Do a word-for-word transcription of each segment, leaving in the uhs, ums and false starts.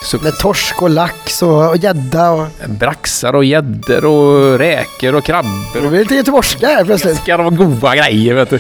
Så... Med torsk och lax och gädda och... Braxar och gäddor och räkor och krabbor. Det blir lite göteborgska här plötsligt. Ska de vara goda grejer, vet du.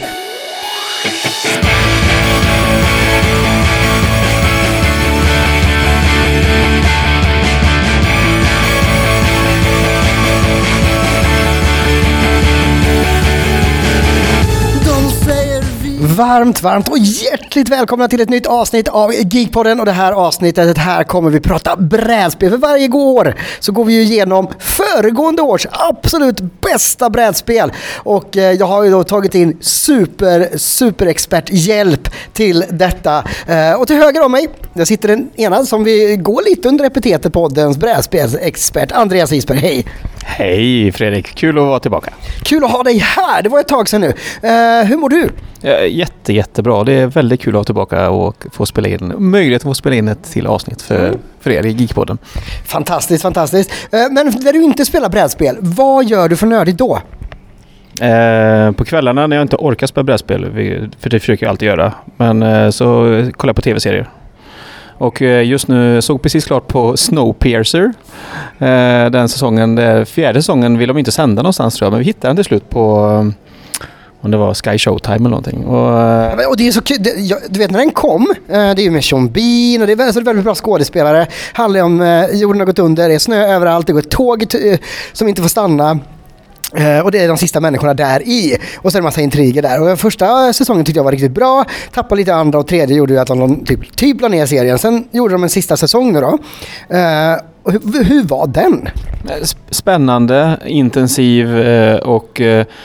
Varmt, varmt och hjärtligt välkomna till ett nytt avsnitt av Geekpodden. Och det här avsnittet, här kommer vi prata brädspel. För varje år så går vi ju igenom föregående års absolut bästa brädspel. Och eh, jag har ju då tagit in super, super expert hjälp till detta. Eh, och till höger om mig, där sitter en ena som vi går lite under epitetet poddens brädspelsexpert, Andreas Isberg. Hej! Hej Fredrik, kul att vara tillbaka. Kul att ha dig här, det var ett tag sedan nu. Eh, hur mår du? Jätte, jättebra. Det är väldigt kul att vara tillbaka och få spela in, möjlighet att få spela in ett till avsnitt för, mm. för er i Geekpodden. Fantastiskt, fantastiskt. Men när du inte spelar brädspel, vad gör du för nördigt då? Eh, på kvällarna när jag inte orkar spela brädspel, för det försöker jag alltid göra, men eh, så kollar jag på tv-serier. Och just nu såg precis klart på Snowpiercer. Eh, den säsongen, den fjärde säsongen vill de inte sända någonstans tror jag, men vi hittade den till slut på... om det var Sky Showtime eller någonting. Och, och det är så kul. Du vet när den kom, det är ju med Sean Bean och det är väldigt, väldigt bra skådespelare. Handlar om jorden har gått under, det är snö överallt, det går ett tåg som inte får stanna. Och det är de sista människorna där i. Och så är det en massa intriger där. Och första säsongen tyckte jag var riktigt bra. Tappade lite andra och tredje gjorde ju att de typ, typ la ner serien. Sen gjorde de en sista säsong nu då. Och hur, hur var den? Spännande, intensiv och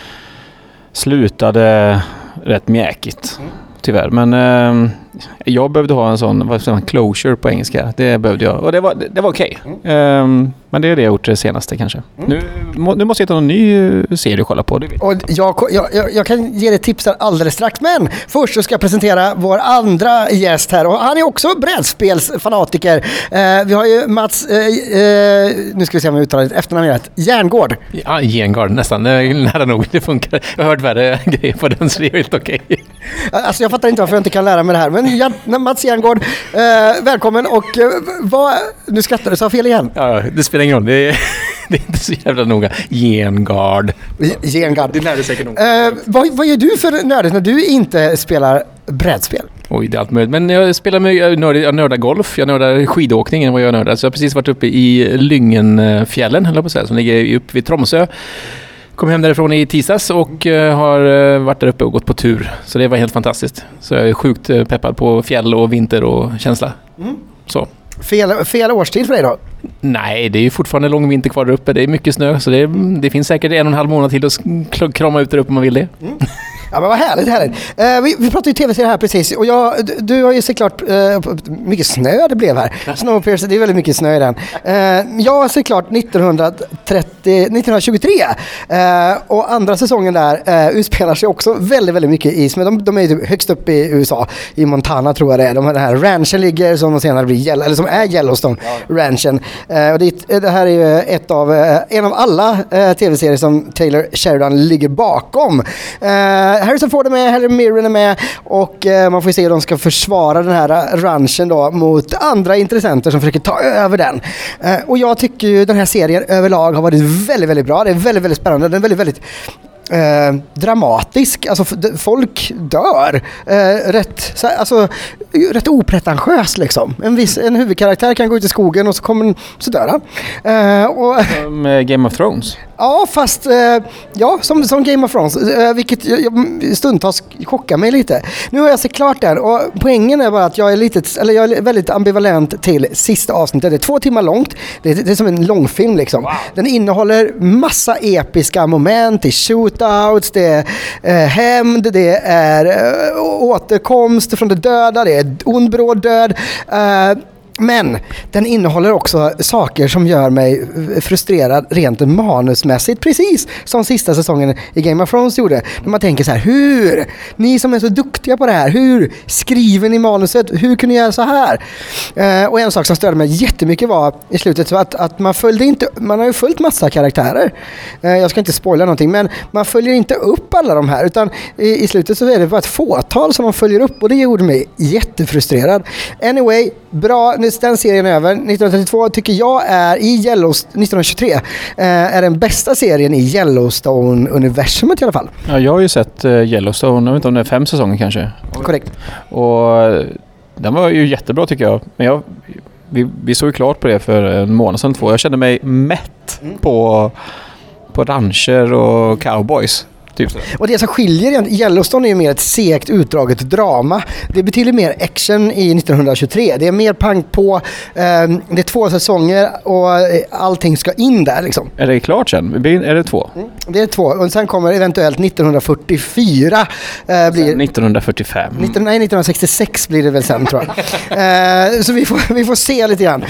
slutade rätt mjäkigt. Mm. Tyvärr, men eh, jag behövde ha en sån, vad säger man, closure på engelska. Det behövde jag, och det var, det, det var okej. Okay. Mm. Eh, men det är det jag gjort det senaste kanske. Mm. Nu, må, nu måste jag ta någon ny serie att kolla på. Det och jag, jag, jag kan ge dig tips alldeles strax, men först så ska jag presentera vår andra gäst här. Och han är också brädspelsfanatiker. Eh, vi har ju Mats, eh, eh, nu ska vi se om jag uttalar det efternamn rätt, Järngård. Ja, Järngård, nästan. Nära nog, det funkar. Jag har hört värre grejer på den, så det är helt okej. Okay. Alltså jag fattar inte varför jag inte kan lära mig det här. Men Jan, Mats Järngård, eh, välkommen. Och eh, vad, nu skrattar du, sa fel igen. Ja, det spelar ingen roll. Det är, det är inte så jävla noga. Järngård. Järngård. Det lärde säkert nog. Eh, vad, vad gör du för nördigt när du inte spelar brädspel? Oj, det är allt möjligt. Men jag spelar med, jag nördar, jag nördar golf, jag nördar skidåkning, vad jag nördar. Så jag har precis varit uppe i Lyngenfjällen, eller på att säga, som ligger uppe vid Tromsö. Kom hem därifrån i tisdags och uh, har uh, varit där uppe och gått på tur. Så det var helt fantastiskt. Så jag är sjukt uh, peppad på fjäll och vinter och känsla. Mm. Så. Fel, fel årstid för dig då? Nej, det är ju fortfarande lång vinter kvar där uppe. Det är mycket snö, så det, det finns säkert en och en halv månad till att krama ut där uppe om man vill det. Mm. Ja, men vad härligt, härligt. Uh, vi, vi pratade ju tv-serier här precis. Och jag, du, du har ju såklart uh, mycket snö det blev här. Snowpiercer, det är väldigt mycket snö i den. Uh, jag har såklart nittonhundratrettio, nittonhundratjugotre. Uh, och andra säsongen där uh, utspelar sig också väldigt, väldigt mycket i snö. De, de är ju högst upp i U S A. I Montana tror jag det är. De här ranchen ligger som senare blir, eller som är Yellowstone ja. ranchen. Uh, och det, det här är ju ett av, uh, en av alla uh, tv-serier som Taylor Sheridan ligger bakom. Uh, Harrison Ford är med, Helen Mirren är med och eh, man får se hur de ska försvara den här ranchen då mot andra intressenter som försöker ta över den. Eh, och jag tycker ju den här serien överlag har varit väldigt, väldigt bra. Det är väldigt, väldigt spännande. Den är väldigt, väldigt Eh, dramatisk, alltså f- folk dör eh, rätt, så, alltså, rätt opretentiös liksom. En, viss, en huvudkaraktär kan gå ut i skogen och så kommer så dör han. Eh, och, som Game of Thrones? Ja, fast eh, ja, som, som Game of Thrones, eh, vilket jag, stundtals chockar mig lite. Nu har jag sett klart den och poängen är bara att jag är, lite, eller jag är väldigt ambivalent till sista avsnittet. Det är två timmar långt, det är, det är som en långfilm liksom. Wow. Den innehåller massa episka moment i shootouts, det är eh, hämnd, det är eh, återkomst från det döda, det är ond bråd död. Eh, Men den innehåller också saker som gör mig frustrerad rent manusmässigt, precis som sista säsongen i Game of Thrones gjorde. När man tänker så här, hur? Ni som är så duktiga på det här, hur skriver ni manuset? Hur kunde ni göra så här? Eh, och en sak som störde mig jättemycket var i slutet så att, att man följde inte, man har ju följt massa karaktärer. Eh, jag ska inte spoila någonting, men man följer inte upp alla de här, utan i, i slutet så är det bara ett fåtal som man följer upp och det gjorde mig jättefrustrerad. Anyway, bra. är den serien över. nittonhundratrettiotvå tycker jag är i Yellowstone, nittonhundratjugotre eh, är den bästa serien i Yellowstone-universumet i alla fall. Ja, jag har ju sett uh, Yellowstone, jag vet inte om det är fem säsonger kanske. Korrekt. Och den var ju jättebra tycker jag. Men jag, vi, vi såg ju klart på det för en månad sedan två. Jag kände mig mätt mm. på, på rancher och cowboys. Typ så. Och det som skiljer, Yellowstone är ju mer ett segt utdraget drama. Det betyder mer action i nittonhundratjugotre. Det är mer pang på, eh, det är två säsonger och allting ska in där liksom. Är det klart sen? Är det två? Mm, det är två. Och sen kommer eventuellt nittonhundrafyrtiofyra. Eh, blir, nittonhundrafyrtiofem. nitton, nej, nittonhundrasextiosex blir det väl sen tror jag. eh, så vi får, vi får se lite grann.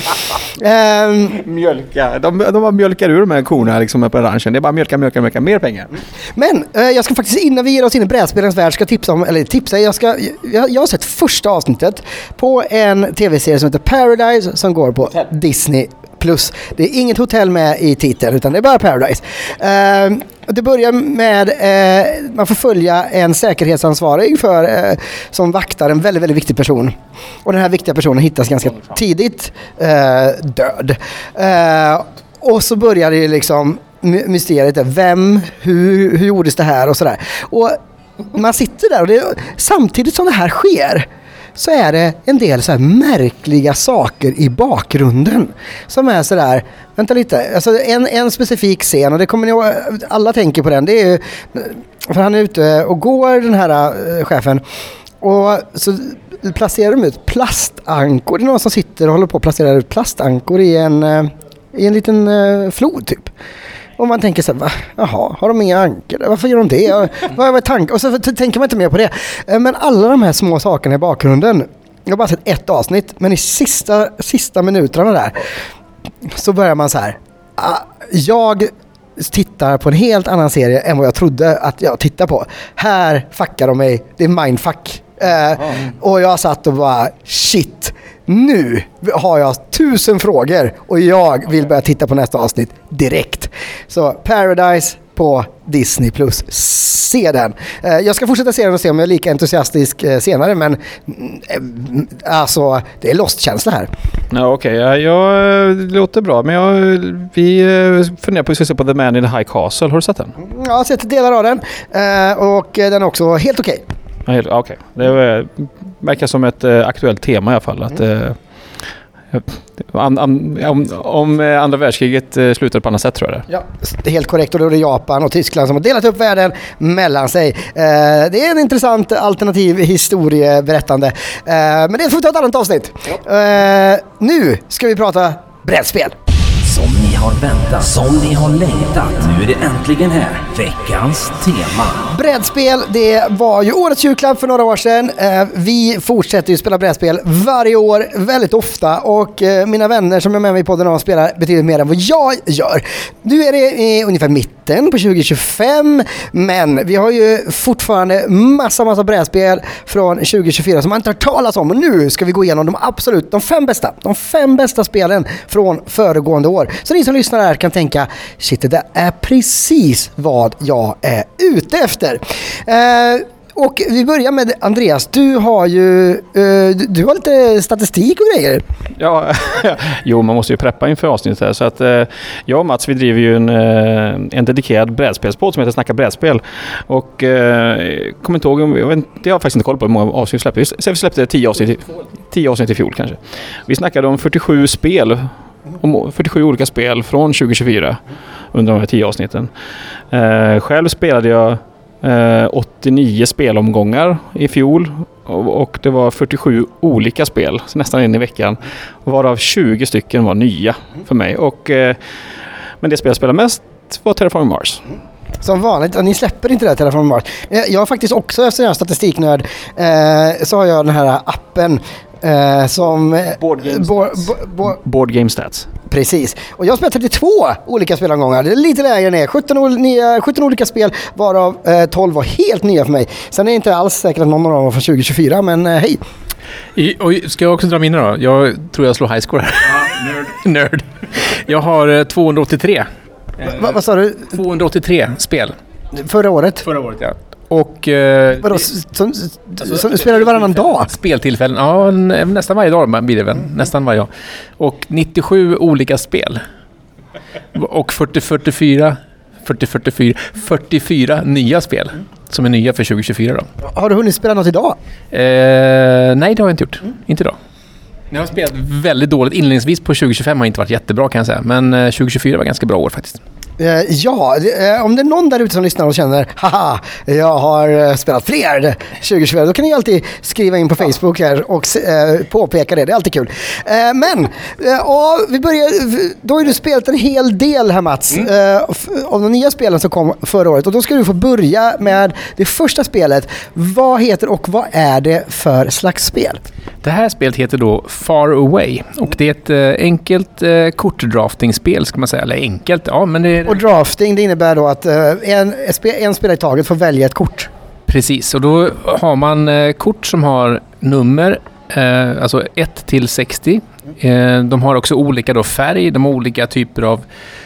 Eh, mjölka. De, de bara mjölkar ur de här korna liksom på ranchen. Det är bara mjölka, mjölka, mjölka. Mer pengar. Men jag ska faktiskt, innan vi ger oss in i brädspelens värld, ska tipsa om, eller tipsa, jag, ska, jag, jag har sett första avsnittet på en tv-serie som heter Paradise som går på Disney plus. Det är inget hotell med i titeln utan det är bara Paradise. Uh, det börjar med, uh, man får följa en säkerhetsansvarig för, uh, som vaktar en väldigt, väldigt viktig person. Och den här viktiga personen hittas ganska tidigt uh, död. Uh, och så börjar det liksom mysteriet är vem, hur, hur gjordes det här och sådär. Och man sitter där och det, samtidigt som det här sker så är det en del så här märkliga saker i bakgrunden som är sådär, vänta lite, alltså en, en specifik scen och det kommer ni, alla tänker på den, det är ju, för han är ute och går den här äh, chefen och så placerar de ut plastankor, det är någon som sitter och håller på att placera ut plastankor i en, äh, i en liten äh, flod typ. Och man tänker så här, va? Jaha, har de inga ankor? Varför gör de det? Vad är tanken? Och så tänker man inte mer på det. Men alla de här små sakerna i bakgrunden, jag har bara sett ett avsnitt, men i sista, sista minuterna där så börjar man så här, jag tittar på en helt annan serie än vad jag trodde att jag tittar på. Här fuckar de mig, det är mindfuck. Uh, och jag satt och bara, shit, nu har jag tusen frågor och jag vill börja titta på nästa avsnitt direkt. Så Paradise på Disney plus. Se den. Uh, jag ska fortsätta se den och se om jag är lika entusiastisk uh, senare, men uh, alltså, det är Lost-känsla här. Ja, okej. Okay. Ja, jag, det låter bra, men jag, vi funderar på att se på The Man in the High Castle. Har du sett den? Jag har sett delar av den uh, och den är också helt okej. Okay. Okej, okay. Det verkar som ett uh, aktuellt tema i alla fall. Att, uh, an, an, om, om andra världskriget uh, slutade på annat sätt tror jag det. Ja, det är helt korrekt. Och då är det Japan och Tyskland som har delat upp världen mellan sig. Uh, det är en intressant alternativ historieberättande. Uh, men det får vi ta ett annat avsnitt. Ja. Uh, nu ska vi prata brädspel. Som ni har väntat, som ni har längtat. Nu är det äntligen här. Veckans tema. Brädspel, det var ju årets julklapp för några år sedan. Vi fortsätter ju spela brädspel varje år, väldigt ofta. Och mina vänner som är med mig på den spelar betydligt mer än vad jag gör. Nu är det i ungefär mitten på tjugo tjugofem. Men vi har ju fortfarande massa, massa brädspel från tjugo tjugofyra som man inte har talas om. Och nu ska vi gå igenom de absolut, de fem bästa. De fem bästa spelen från föregående år. Så ni som lyssnar här kan tänka, shit, det är precis vad jag är ute efter. Eh, och vi börjar med Andreas. Du har ju eh, du, du har lite statistik och grejer. Ja, jo, man måste ju preppa inför avsnittet här. Så att eh, jag och Mats, vi driver ju en, en dedikerad brädspelspodd som heter Snacka brädspel. Och eh, kommer inte ihåg, jag, vet, jag har faktiskt inte koll på hur många avsnitt vi släppte. Vi släppte tio avsnitt, tio avsnitt i fjol kanske. Vi snackade om fyrtiosju spel. Om fyrtiosju olika spel från tjugo tjugofyra under de här tio avsnitten. Eh, själv spelade jag eh, åttionio spelomgångar i fjol och, och det var fyrtiosju olika spel, så nästan en i veckan, varav tjugo stycken var nya för mig. Och, eh, men det spel jag spelade mest var Terraforming Mars. Som vanligt, och ni släpper inte det här Terraforming Mars. Jag har faktiskt också, efter den här statistiknörd, eh, så har jag den här appen Uh, som Board Game bo, bo, bo, Board Game Stats. Precis. Och jag har spelat trettiotvå olika spelomgångar. Det är lite lägre ner. sjutton, nya, sjutton olika spel, varav uh, tolv var helt nya för mig. Sen är det inte alls säkert att någon av dem var från tjugo tjugofyra, men uh, hej. I, och ska jag också dra mina då? Jag tror jag slår highscore här. Ja, nerd. Nerd. Jag har uh, tvåhundraåttiotre. Va, vad sa du? tvåhundraåttiotre spel. Förra året? Förra året, ja. Och... Eh, Vadå, som, som, spelar du varannan dag? Speltillfällen, ja nästan varje dag blir det väl. Nästan varje dag. Och nittiosju olika spel. Och fyrtio fyrtiofyra fyrtio fyrtiofyra fyrtiofyra nya spel som är nya för tjugo tjugofyra då. Har du hunnit spela något idag? Eh, nej, det har jag inte gjort. Mm. Inte idag. Jag har spelat väldigt dåligt. Inledningsvis på tjugo tjugofem har inte varit jättebra kan jag säga. Men tjugo tjugofyra var ganska bra år faktiskt. Ja, om det är någon där ute som lyssnar och känner haha, jag har spelat fler tjugo tjugofyra, då kan ni alltid skriva in på Facebook här och eh, påpeka det. Det är alltid kul. Eh, men, eh, vi börjar, då har du spelat en hel del här Mats, mm. eh, av de nya spelen som kom förra året. Och då ska du få börja med det första spelet. Vad heter och vad är det för slags spel? Det här spelet heter då Far Away och det är ett eh, enkelt eh, kortdraftingspel ska man säga. Eller enkelt, ja men det är... Och drafting, det innebär då att eh, en, en spelare i taget får välja ett kort. Precis, och då har man eh, kort som har nummer, eh, alltså ett till sextio. Eh, de har också olika då färg, de har olika typer av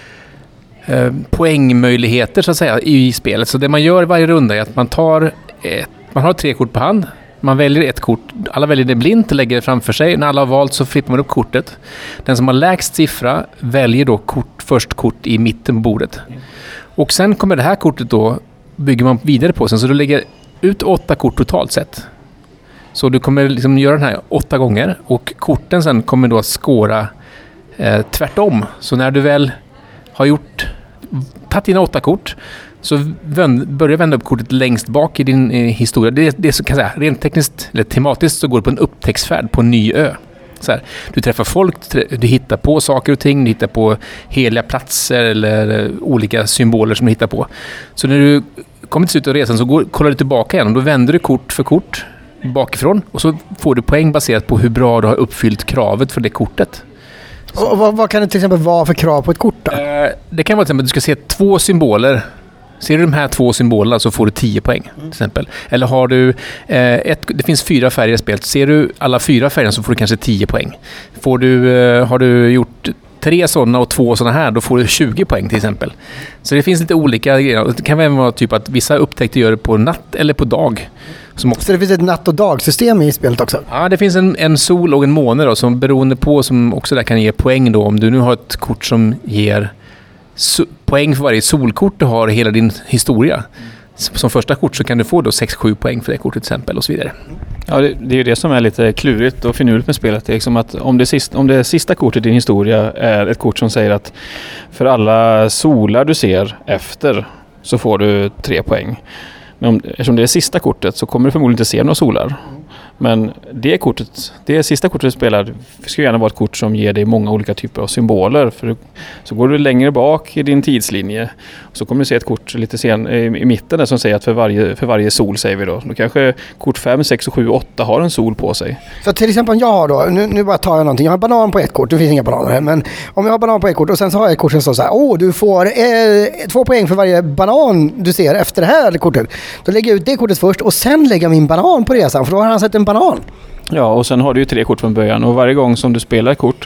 eh, poängmöjligheter så att säga i spelet. Så det man gör varje runda är att man tar ett, man har tre kort på hand. Man väljer ett kort, alla väljer det blint och lägger det framför sig. När alla har valt så flippar man upp kortet. Den som har lägst siffra väljer då kort, först kort i mitten på bordet. Och sen kommer det här kortet då, bygger man vidare på sen. Så du lägger ut åtta kort totalt sett. Så du kommer liksom göra den här åtta gånger. Och korten sen kommer då att skåra eh, tvärtom. Så när du väl har gjort, tagit dina åtta kort, så vänd, börjar vända upp kortet längst bak i din eh, historia. Det, det är så kan jag säga, rent tekniskt eller tematiskt så går du på en upptäcktsfärd på en ny ö. Så här, du träffar folk, du hittar på saker och ting, du hittar på heliga platser eller olika symboler som du hittar på. Så när du kommer till slutet av resan så går, kollar du tillbaka igen och då vänder du kort för kort bakifrån och så får du poäng baserat på hur bra du har uppfyllt kravet för det kortet. Och vad, vad kan det till exempel vara för krav på ett kort då? Eh, det kan vara till exempel att du ska se två symboler. Ser du de här två symbolerna så får du tio poäng till exempel. Eller har du eh, ett, det finns fyra färger i spelet. Ser du alla fyra färgerna så får du kanske tio poäng. Får du, eh, har du gjort tre sådana och två sådana här, då får du tjugo poäng till exempel. Så det finns lite olika grejer. Det kan även vara typ att vissa upptäckter gör det på natt eller på dag. Som också... Så det finns ett natt- och dagsystem i spelet också? Ja, det finns en, en sol och en måne då, som beroende på som också där kan ge poäng då. Om du nu har ett kort som ger so- poäng för varje solkort du har i hela din historia. Mm. Som första kort så kan du få då sex sju poäng för det kortet till exempel och så vidare. Ja, det, det är ju det som är lite klurigt och finurligt med spelet. Det är liksom att om det, sista, om det sista kortet i din historia är ett kort som säger att för alla solar du ser efter så får du tre poäng. Men om, eftersom det är sista kortet så kommer du förmodligen inte se några solar. Men det kortet, det sista kortet du spelar ska gärna vara ett kort som ger dig många olika typer av symboler. För så går du längre bak i din tidslinje och så kommer du se ett kort lite sen, i, i mitten där som säger att för varje, för varje sol säger vi då. Då kanske kort fem, sex, sju, åtta har en sol på sig. Så till exempel jag har då, nu, nu bara tar jag någonting. Jag har banan på ett kort, det finns inga bananer här. Men om jag har banan på ett kort och sen så har jag ett kort som står så här. Åh, du får eh, två poäng för varje banan du ser efter det här kortet. Då lägger jag ut det kortet först och sen lägger jag min banan på resan. För då har han sett en banan. Ja, och sen har du ju tre kort från början. Och varje gång som du spelar ett kort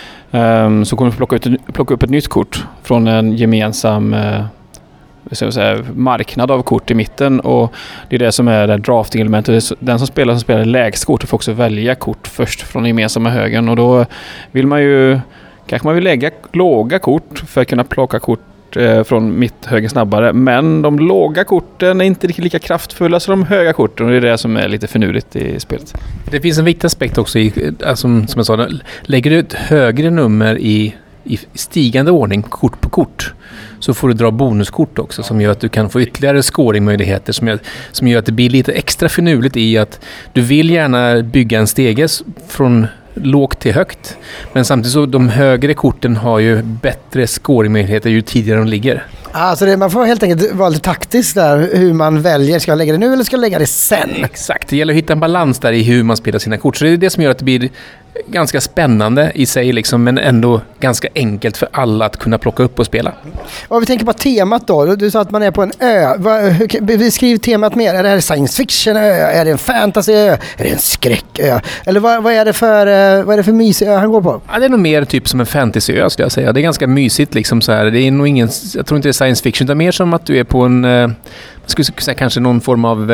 um, så kommer du plocka, ut, plocka upp ett nytt kort från en gemensam uh, så säga, marknad av kort i mitten. Och det är det som är det drafting-elementet. Den som spelar som spelar lägst kort får också välja kort först från den gemensamma högen. Och då vill man ju kanske man vill lägga låga kort för att kunna plocka kort från mitt högen snabbare, men de låga korten är inte riktigt lika kraftfulla som de höga korten, och det är det som är lite finurligt i spelet. Det finns en viktig aspekt också i, alltså, som jag sa, lägger du ett högre nummer i, i stigande ordning kort på kort så får du dra bonuskort också som gör att du kan få ytterligare scoringmöjligheter som gör, som gör att det blir lite extra finurligt i att du vill gärna bygga en stege från lågt till högt. Men samtidigt så de högre korten har ju bättre scoringmöjligheter ju tidigare de ligger. Alltså det, man får helt enkelt vara lite taktisk där hur man väljer. Ska jag lägga det nu eller ska jag lägga det sen? Exakt, det gäller att hitta en balans där i hur man spelar sina kort. Så det är det som gör att det blir ganska spännande i sig liksom, men ändå ganska enkelt för alla att kunna plocka upp och spela. Om vi tänker på temat då. Du sa att man är på en ö. Beskriv temat mer. Är det här science fiction ö? Är det en fantasy ö? Är det en skräckö? Eller vad, vad är det för vad är det för mysig ö han går på? Ja, det är nog mer typ som en fantasyö skulle jag säga. Det är ganska mysigt liksom så här. Det är nog ingen, jag tror inte det är science fiction, utan mer som att du är på en, man skulle säga kanske någon form av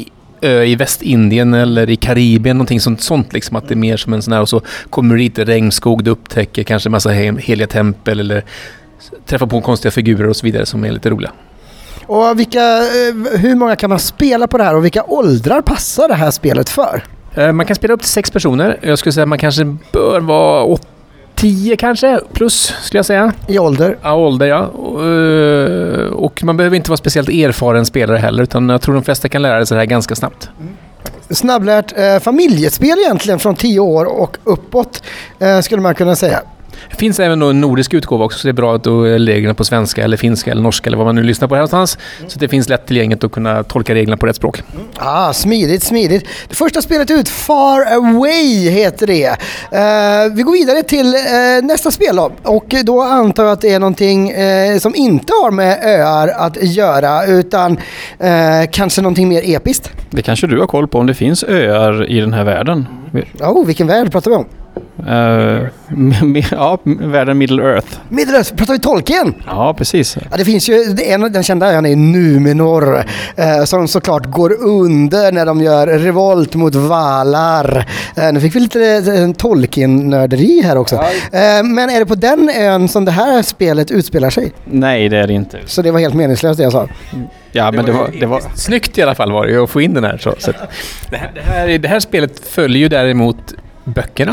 ö i Västindien eller i Karibien, någonting sånt, sånt liksom, att det är mer som en sån här, och så kommer du dit i regnskog, du upptäcker kanske en massa he- heliga tempel eller träffar på konstiga figurer och så vidare som är lite roliga. Och vilka, hur många kan man spela på det här och vilka åldrar passar det här spelet för? Man kan spela upp till sex personer. Jag skulle säga att man kanske bör vara åtta tio kanske, plus skulle jag säga. I ålder? Ja, ålder ja. Och, och man behöver inte vara speciellt erfaren spelare heller, utan jag tror de flesta kan lära sig det här ganska snabbt. Mm. Snabblärt eh, familjespel egentligen från tio år och uppåt eh, skulle man kunna säga. Det finns även en nordisk utgåva också, så det är bra att då är reglerna på svenska eller finska eller norska eller vad man nu lyssnar på här någonstans. Mm. Så det finns lätt tillgängligt att kunna tolka reglerna på rätt språk. Mm. Ah, smidigt, smidigt. Det första spelet ut, Far Away heter det. Uh, vi går vidare till uh, nästa spel då. Och då antar jag att det är någonting uh, som inte har med öar att göra, utan uh, kanske någonting mer episkt. Det kanske du har koll på om det finns öar i den här världen. Oh, vilken värld pratar vi om? Uh, ja, världen Middle Earth. Middle Earth, pratar vi Tolkien? Ja, precis. Ja, det finns ju en, den kända ön är Numenor eh, som såklart går under när de gör revolt mot Valar. Eh, nu fick vi lite eh, Tolkien-nörderi här också. Eh, men är det på den ön som det här spelet utspelar sig? Nej, det är det inte. Så det var helt meningslöst det jag sa. Ja, men det var, det var... Snyggt i alla fall var det ju att få in den här. Så, så det, här, det, här, det här spelet följer ju däremot böckerna.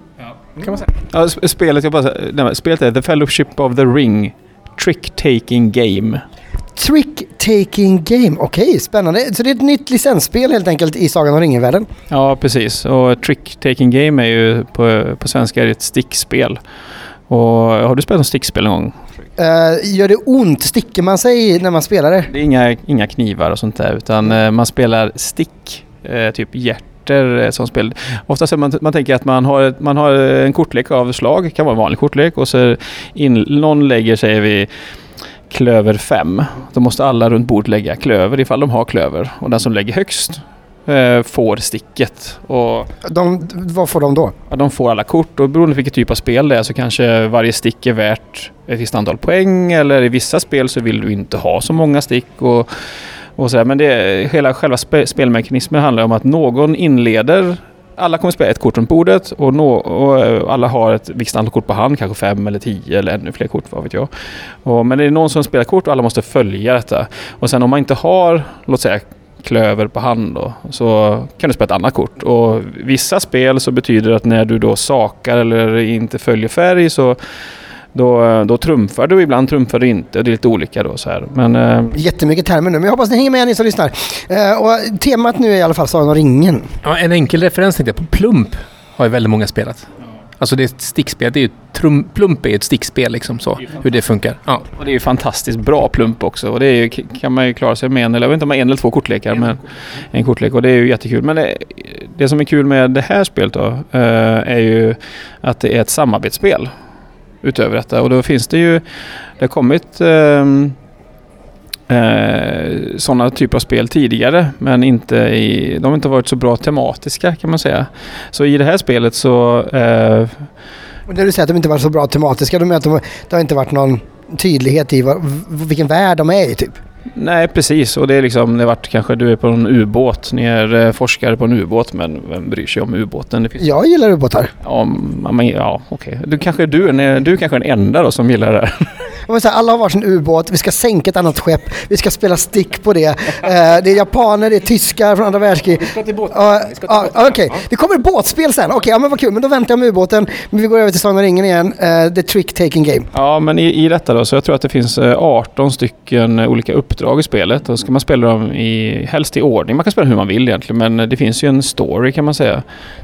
Kan man säga. Ja, spelet, jag bara, nej, spelet är The Fellowship of the Ring, Trick-Taking Game. Trick-Taking Game, okej, okay, spännande. Så det är ett nytt licensspel helt enkelt i Sagan om ringen-världen? Ja, precis. Och Trick-Taking Game är ju på, på svenska är ett stickspel. Och har du spelat något stickspel någon gång? Uh, gör det ont? Sticker man sig när man spelar det? Det är inga, inga knivar och sånt där, utan uh, man spelar stick, uh, typ hjärt. Som spel. Oftast man, man tänker att man har, man har en kortlek av slag, kan vara en vanlig kortlek, och så in, någon lägger sig vid klöver fem. Då måste alla runt bordet lägga klöver ifall de har klöver. Och den som lägger högst eh, får sticket. Och de, vad får de då? Ja, de får alla kort, och beroende på vilken typ av spel det är så kanske varje stick är värt ett visst antal poäng, eller i vissa spel så vill du inte ha så många stick och Och så där. Men det, hela själva spe, spelmekanismen handlar om att någon inleder, alla kommer spela ett kort runt bordet, och, no, och alla har ett visst antal kort på hand, kanske fem eller tio eller ännu fler kort, vad vet jag. Och, men det är någon som spelar kort och alla måste följa detta. Och sen om man inte har, låt säga, klöver på hand då, så kan du spela ett annat kort. Och vissa spel så betyder det att när du då sakar eller inte följer färg så Då, då trumfar du, ibland trumfar du inte. Det är lite olika då så här. Men, äh... Jättemycket termer nu, men jag hoppas ni hänger med ni som lyssnar. Uh, och temat nu är i alla fall Sagan om ringen. Ja, en enkel referens tänkte jag på. Plump har ju väldigt många spelat. Alltså det är ett stickspel, det är ju trum, Plump är ett stickspel liksom så, det hur det funkar. Ja. Och det är ju fantastiskt bra Plump också. Och det är ju, kan man ju klara sig med en, eller jag vet inte om man en eller två kortlekar, men en kortlek, och det är ju jättekul. Men det, det som är kul med det här spelet då, uh, är ju att det är ett samarbetsspel utöver detta. Och då finns det ju, det har kommit eh, eh, sådana typer av spel tidigare, men inte i, de har inte varit så bra tematiska kan man säga. Så i det här spelet så... Eh, och när du säger att de inte varit så bra tematiska, då menar att de, det har inte varit någon tydlighet i vad, vilken värld de är i typ? Nej, precis. Och det är liksom, det har varit kanske du är på en ubåt, ni är eh, forskare på en ubåt, men vem bryr sig om ubåten? Det finns... Jag gillar ubåtar. Ja, men, ja okej. Okay. Du kanske du, du kanske är den enda då som gillar det här. Om säga, alla har varsin ubåt, vi ska sänka ett annat skepp, vi ska spela stick på det. Uh, det är japaner, det är tyskar från andra världskriget. Vi ska till båten. Uh, uh, Okej, okay. Det kommer båtspel sen. Okej, okay, ja, men vad kul. Men då väntar jag med ubåten. Men vi går över till Sagan om ringen igen. Uh, the Trick-Taking Game. Ja, men i, i detta då, så jag tror att det finns arton stycken olika uppdrag i spelet. Då ska man spela dem i, helst i ordning. Man kan spela hur man vill egentligen, men det finns ju en story kan man säga.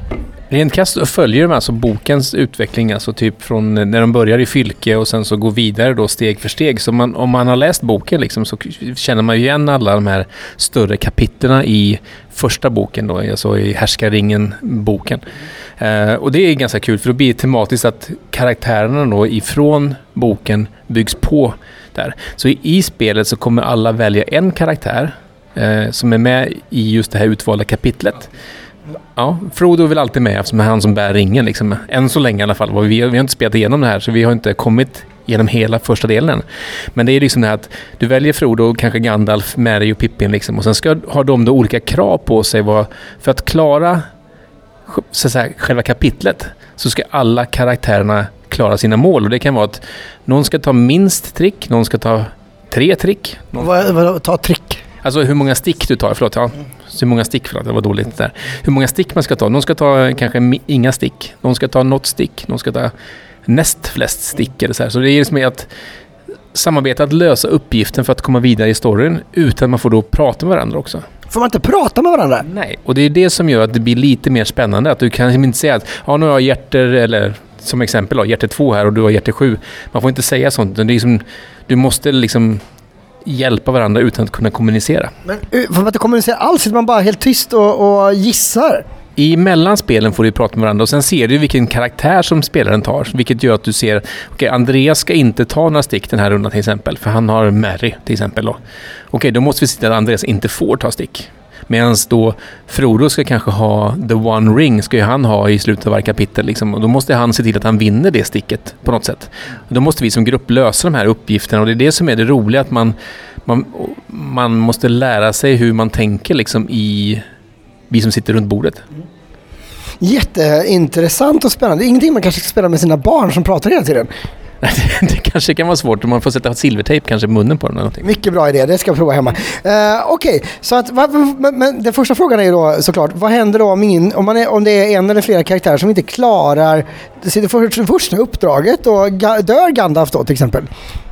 Rent krasst följer de alltså bokens utveckling, alltså typ från när de börjar i Fylke och sen så går vidare då steg för steg. Så man, om man har läst boken liksom, så känner man ju igen alla de här större kapitlerna i första boken då, alltså i Härskaringen-boken. Eh, och det är ganska kul, för då blir det tematiskt att karaktärerna då ifrån boken byggs på där. Så i, i spelet så kommer alla välja en karaktär eh, som är med i just det här utvalda kapitlet. Ja, Frodo är väl alltid med eftersom det är han som bär ringen liksom. Än så länge i alla fall. Vi, vi har inte spelat igenom det här, så vi har inte kommit genom hela första delen. Men det är liksom det här att du väljer Frodo, kanske Gandalf, Merry och Pippin liksom, och sen ska ha de då olika krav på sig vad, för att klara så att säga, själva kapitlet, så ska alla karaktärerna klara sina mål. Och det kan vara att någon ska ta minst trick, någon ska ta tre trick. Någon... Vad, vad, ta trick? Alltså hur många stick du tar, förlåt, ja. Så hur många stick, förlåt, det var dåligt där. Hur många stick man ska ta. Någon ska ta kanske inga stick. Någon ska ta något stick. Någon ska ta näst flest stick eller så här. Så det är liksom att samarbeta, att lösa uppgiften för att komma vidare i storyn utan att man får då prata med varandra också. Får man inte prata med varandra? Nej, och det är det som gör att det blir lite mer spännande. Att du kan inte säga att ja, nu har jag hjärter, eller som exempel då, hjärter två här och du har hjärter sju. Man får inte säga sånt. Det är liksom, du måste liksom hjälpa varandra utan att kunna kommunicera. Men får man inte kommunicera alls? Man bara helt tyst och, och gissar? I mellanspelen får du prata med varandra och sen ser du vilken karaktär som spelaren tar, vilket gör att du ser, okej, okay, Andreas ska inte ta några stick den här rundan till exempel, för han har Merry till exempel då. Okej, okay, då måste vi se till att Andreas inte får ta stick. Medan då Frodo ska kanske ha the one ring, ska ju han ha i slutet av varje kapitel liksom, och då måste han se till att han vinner det sticket på något sätt. Och då måste vi som grupp lösa de här uppgifterna, och det är det som är det roliga, att man, man, man måste lära sig hur man tänker liksom i vi som sitter runt bordet. Jätteintressant och spännande. Ingenting man kanske ska spela med sina barn som pratar hela tiden. Det kanske kan vara svårt om man får sätta silvertejp kanske i munnen på den eller någonting. Mycket bra idé, det ska jag prova hemma. Uh, Okej, okay. Så att, va, men, men den första frågan är ju då såklart, vad händer då om, ingen, om, man är, om det är en eller flera karaktärer som inte klarar det för, första uppdraget, och ga, dör Gandalf då till exempel?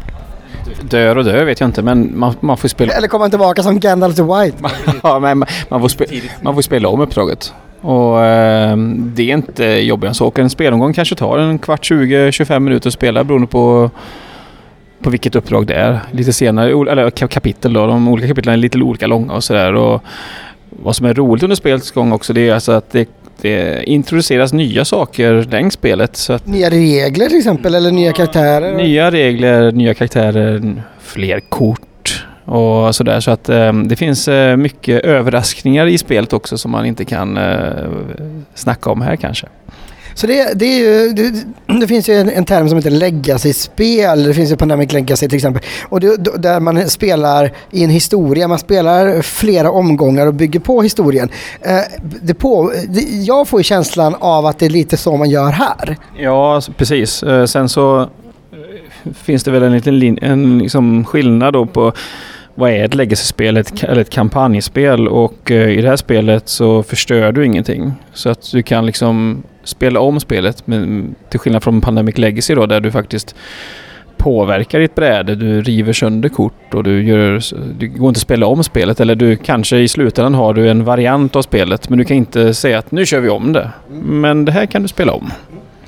Dör och dör vet jag inte, men man, man får spela... Eller kommer man tillbaka som Gandalf the White? Ja, men man, man, får spela, man får spela om uppdraget. Och eh, det är inte jobbigt. Så åker en spelomgång kanske tar en kvart, tjugo, tjugofem minuter att spela beroende på, på vilket uppdrag det är. Lite senare, eller kapitel då. De olika kapitlen är lite olika långa och sådär. Och vad som är roligt under spelets gång också, det är alltså att det, det introduceras nya saker längs spelet. Så att, nya regler till exempel, eller nya karaktärer? Nya regler, nya karaktärer, fler kort och sådär, så att eh, det finns eh, mycket överraskningar i spelet också som man inte kan eh, snacka om här kanske. Så det, det, är ju, det, det finns ju en, en term som heter legacy-spel. Det finns ju Pandemic Legacy till exempel. Och det, där man spelar i en historia. Man spelar flera omgångar och bygger på historien. Eh, det på, det, jag får ju känslan av att det är lite så man gör här. Ja, precis. Eh, sen så eh, finns det väl en liten lin- en liksom skillnad då på vad är ett legacy-spel ett, eller ett kampanjspel, och eh, i det här spelet så förstör du ingenting. Så att du kan liksom spela om spelet, men till skillnad från Pandemic Legacy då, där du faktiskt påverkar ditt bräde, du river sönder kort och du gör, du går inte att spela om spelet, eller du kanske i slutändan har du en variant av spelet, men du kan inte säga att nu kör vi om det. Men det här kan du spela om.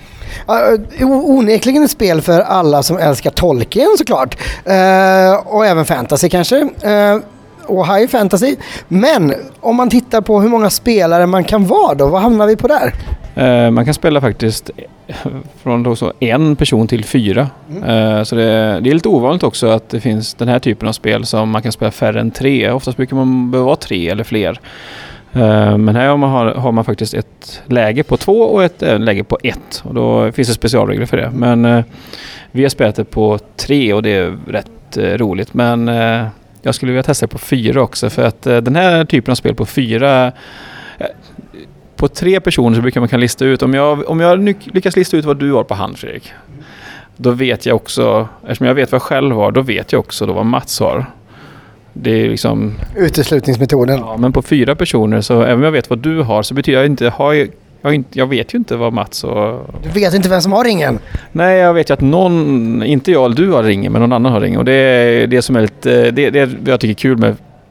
Uh, onekligen ett spel för alla som älskar Tolkien såklart. Uh, och även fantasy kanske. Uh, och high fantasy. Men om man tittar på hur många spelare man kan vara då, vad hamnar vi på där? Uh, man kan spela faktiskt från då så en person till fyra. Mm. Uh, så det, det är lite ovanligt också att det finns den här typen av spel som man kan spela färre än tre. Oftast brukar man behöva vara tre eller fler. Uh, men här har man, har, har man faktiskt ett läge på två och ett äh, läge på ett. Och då finns det specialregler för det. Men uh, vi har spelat det på tre och det är rätt uh, roligt. Men uh, jag skulle vilja testa det på fyra också. För att uh, den här typen av spel på fyra... Uh, på tre personer så brukar man kan lista ut. Om jag, om jag lyckas lista ut vad du har på hand, Fredrik. Då vet jag också... Eftersom jag vet vad jag själv har, då vet jag också då vad Mats har. Det är liksom... Uteslutningsmetoden. Ja, men på fyra personer, så även om jag vet vad du har, så betyder jag inte... Har jag, jag, inte, jag vet ju inte vad Mats och... Du vet inte vem som har ringen? Nej, jag vet ju att någon... Inte jag eller du har ringen, men någon annan har ringen. Och det är det som är lite... Det, det jag tycker är kul med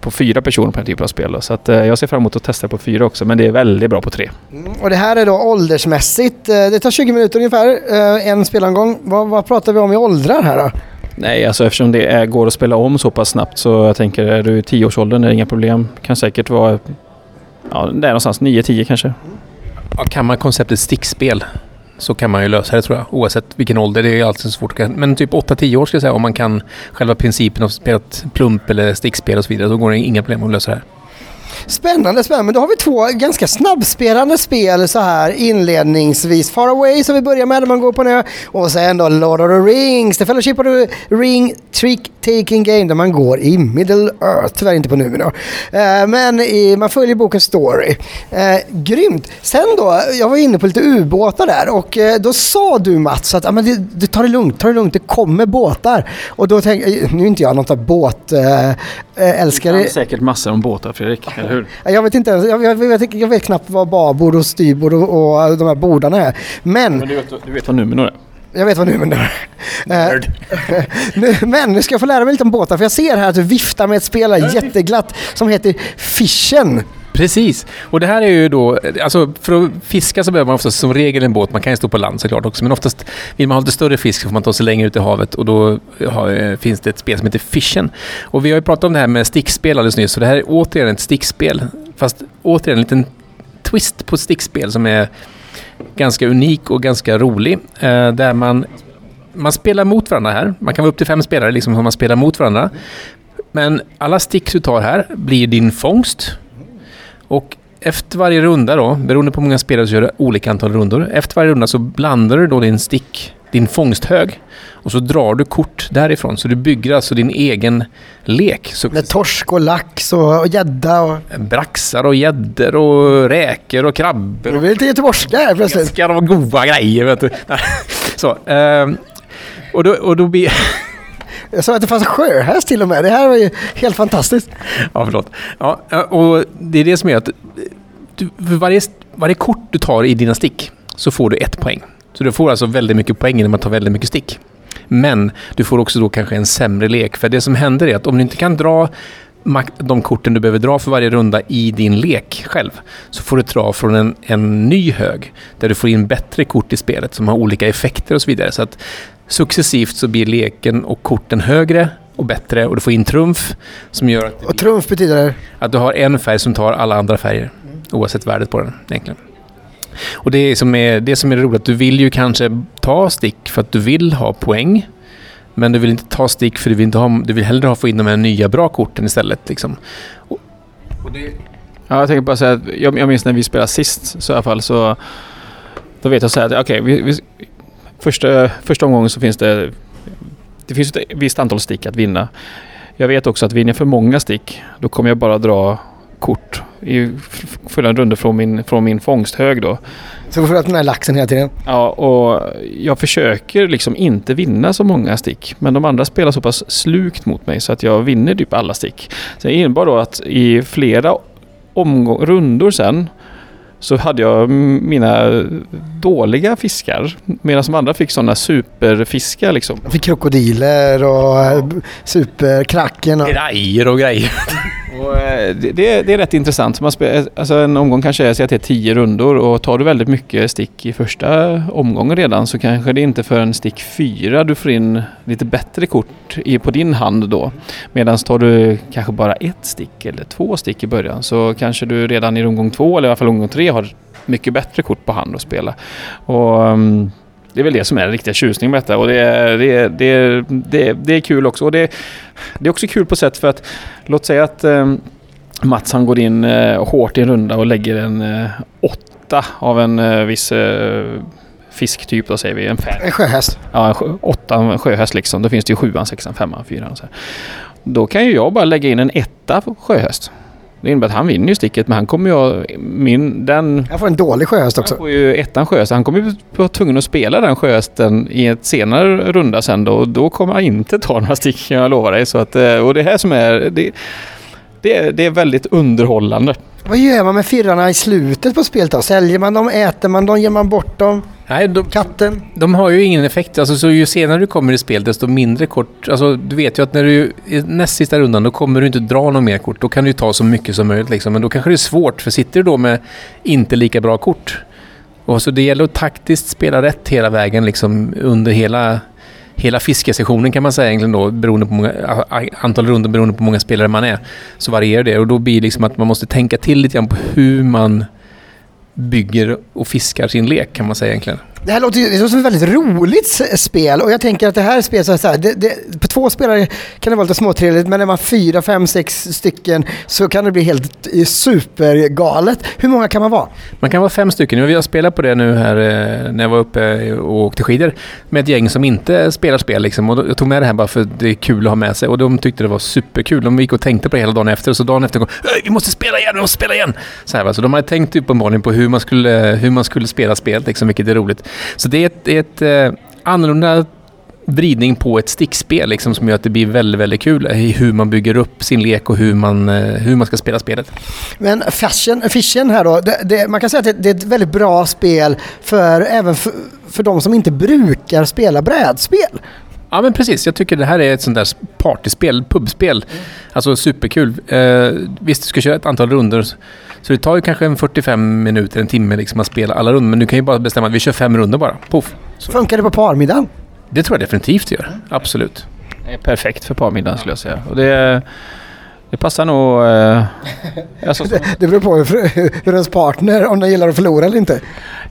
på fyra personer på en typ av spel. Då. Så att, eh, jag ser fram emot att testa på fyra också, men det är väldigt bra på tre. Mm, och det här är då åldersmässigt. Det tar tjugo minuter ungefär, en spelomgång. Vad, vad pratar vi om i åldrar här då? Nej, alltså eftersom det är, går att spela om så pass snabbt så jag tänker, är du i tioårsåldern är det inga problem. Kan säkert vara, ja, det är någonstans nio tio kanske. Ja, kan man konceptet stickspel så kan man ju lösa det tror jag. Oavsett vilken ålder, det är alltid så svårt. Men typ åtta tio år ska jag säga, om man kan själva principen av spelat plump eller stickspel och så vidare, då går det inga problem att lösa det här. Spännande, spännande. Men då har vi två ganska snabbspelande spel så här inledningsvis. Far Away som vi börjar med när man går på en ö. Och sen då Lord of the Rings, The Fellowship of the Ring Trick Taking Game där man går i Middle Earth. Tyvärr inte på Numenor. Eh, men i, man följer bokens story. Eh, grymt. Sen då, jag var inne på lite ubåtar där och eh, då sa du Mats att ah, men det, det tar det lugnt, tar det lugnt, det kommer båtar. Och då tänkte jag, nu är inte jag något av båt eh, älskare. Det är säkert massor om båtar, Fredrik, eller hur? Jag vet inte ens, jag, jag, vet, jag vet knappt vad babord och styrbord och, och de här bordarna är. Men, Men du, vet, du vet vad Numenor är? Jag vet vad Numenor är. Men nu ska jag få lära mig lite om båtar, för jag ser här att du viftar med ett spel jätteglatt som heter Fishen. Precis. Och det här är ju då, alltså för att fiska så behöver man oftast som regel en båt. Man kan ju stå på land såklart också, men oftast vill man ha lite större fisk så får man ta sig längre ut i havet och då har, finns det ett spel som heter Fishen. Och vi har ju pratat om det här med stickspel alldeles nyss, så det här är återigen ett stickspel. Fast återigen en liten twist på stickspel som är ganska unik och ganska rolig. Eh, där man, man spelar mot varandra här. Man kan vara upp till fem spelare liksom som man spelar mot varandra. Men alla stick du tar här blir din fångst. Och efter varje runda då, beroende på hur många spelare så gör det olika antal rundor. Efter varje runda så blandar du då din stick, din fångsthög, och så drar du kort därifrån. Så du bygger alltså din egen lek. Så med torsk och lax och gädda och... braxar och gäddor och räkor och krabbor. Det blir lite göteborgska här plötsligt. Ska de goda grejer, vet du. Så, um, och då, och då blir... Jag sa att det fanns en sjöhäst till och med. Det här var ju helt fantastiskt. Ja, förlåt. Ja, och det är det som är att du, för varje, varje kort du tar i dina stick så får du ett poäng. Så du får alltså väldigt mycket poäng när man tar väldigt mycket stick. Men du får också då kanske en sämre lek. För det som händer är att om du inte kan dra de korten du behöver dra för varje runda i din lek själv, så får du dra från en, en ny hög där du får in bättre kort i spelet som har olika effekter och så vidare. Så att successivt så blir leken och korten högre och bättre och du får in trumf som gör att, och trumf betyder att du har en färg som tar alla andra färger oavsett värdet på den egentligen. Och det som är, det som är roligt, du vill ju kanske ta stick för att du vill ha poäng, men du vill inte ta stick för du vill, inte ha, du vill hellre ha få in de här nya bra korten istället. Liksom. Och, och det... Ja, jag tänker bara säga att jag, jag minns när vi spelade sist så i alla fall, så då vet jag så här att okej, okay, vi, vi, första, första omgången så finns det det finns ett visst antal stick att vinna. Jag vet också att vinner jag för många stick, då kommer jag bara dra kort i följande runder från min, från min fångsthög då. Så du får den här laxen hela tiden? Ja, och jag försöker liksom inte vinna så många stick, men de andra spelar så pass slukt mot mig så att jag vinner typ alla stick. Så det innebar då att i flera omgång, rundor sen så hade jag mina dåliga fiskar, medan de andra fick sådana superfiskar liksom. Jag fick krokodiler och ja. Superkracken och grejer och grejer. Och det, det, det är rätt intressant. Man spel, alltså en omgång kanske är så att det är tio rundor, och tar du väldigt mycket stick i första omgången redan, så kanske det inte för en stick fyra du får in lite bättre kort i, på din hand då. Medan tar du kanske bara ett stick eller två stick i början, så kanske du redan i omgång två eller i alla fall omgång tre har mycket bättre kort på hand att spela. Och um, det är väl det som är den riktiga tjusningen med detta, och det är, det, det, det, det är kul också. Och det, det är också kul på sätt för att, låt säga att eh, Mats han går in eh, hårt i en runda och lägger en eh, åtta av en eh, viss eh, fisktyp, då säger vi en fem. En sjöhäst. Ja, en sjö, åtta en sjöhäst liksom. Då finns det ju sjuan, sexan, femman, fyran och så här. Då kan ju jag bara lägga in en etta på sjöhäst. Det innebär att han vinner ju sticket, men han kommer ju min den jag får en dålig sjöhäst också. Han får ju ettan sjöhäst. Han kommer ju vara tvungen att spela den sjöhästen i ett senare runda sen då, och då kommer han inte ta några stick, jag lovar dig. Så att, och det här som är det, det, det är väldigt underhållande. Vad gör man med firrarna i slutet på spelet då? Säljer man dem, äter man dem, ger man bort dem? Nej, de, Katten? de har ju ingen effekt. Alltså, så ju senare du kommer i spel, desto mindre kort. Alltså, du vet ju att när du i näst sista rundan, då kommer du inte dra någon mer kort. Då kan du ta så mycket som möjligt. Liksom. Men då kanske det är svårt, för sitter du då med inte lika bra kort. Och så det gäller att taktiskt spela rätt hela vägen liksom, under hela... Hela fiskesessionen kan man säga egentligen då, beroende på många, antal runder beroende på hur många spelare man är, så varierar det. Och då blir det liksom att man måste tänka till lite grann på hur man bygger och fiskar sin lek, kan man säga egentligen. Det här låter ju det låter som ett väldigt roligt spel, och jag tänker att det här spelet så är så här, det, det, på två spelare kan det vara lite småtrevligt, men när man fyra, fem, sex stycken så kan det bli helt supergalet. Hur många kan man vara? Man kan vara fem stycken. Vi har spelat på det nu här när jag var uppe och åkte skidor med ett gäng som inte spelar spel liksom. Och jag tog med det här bara för det är kul att ha med sig, och de tyckte det var superkul. De gick och tänkte på det hela dagen efter, och så dagen efter kom, vi måste spela igen, vi måste spela igen. Så, här, så de hade tänkt uppenbarligen på hur man skulle, hur man skulle spela spel liksom, vilket är roligt. Så det är ett, ett eh, annorlunda vridning på ett stickspel liksom, som gör att det blir väldigt, väldigt kul i hur man bygger upp sin lek och hur man, eh, hur man ska spela spelet. Men Fishen, Fishen här då, det, det, man kan säga att det, det är ett väldigt bra spel för, även för, för de som inte brukar spela brädspel. Ja, men precis. Jag tycker det här är ett sånt där partyspel, pubspel. Mm. Alltså superkul. Eh, visst, du ska köra ett antal runder. Så det tar ju kanske en fyrtiofem minuter, en timme liksom att spela alla runder. Men du kan ju bara bestämma att vi kör fem runder bara. Puff. Så. Funkar det på parmiddagen? Det tror jag definitivt gör. Absolut. Det är perfekt för parmiddagen skulle jag säga. Och det, det passar nog... Eh, alltså, det, det beror på hur, hur ens partner, om den gillar att förlora eller inte.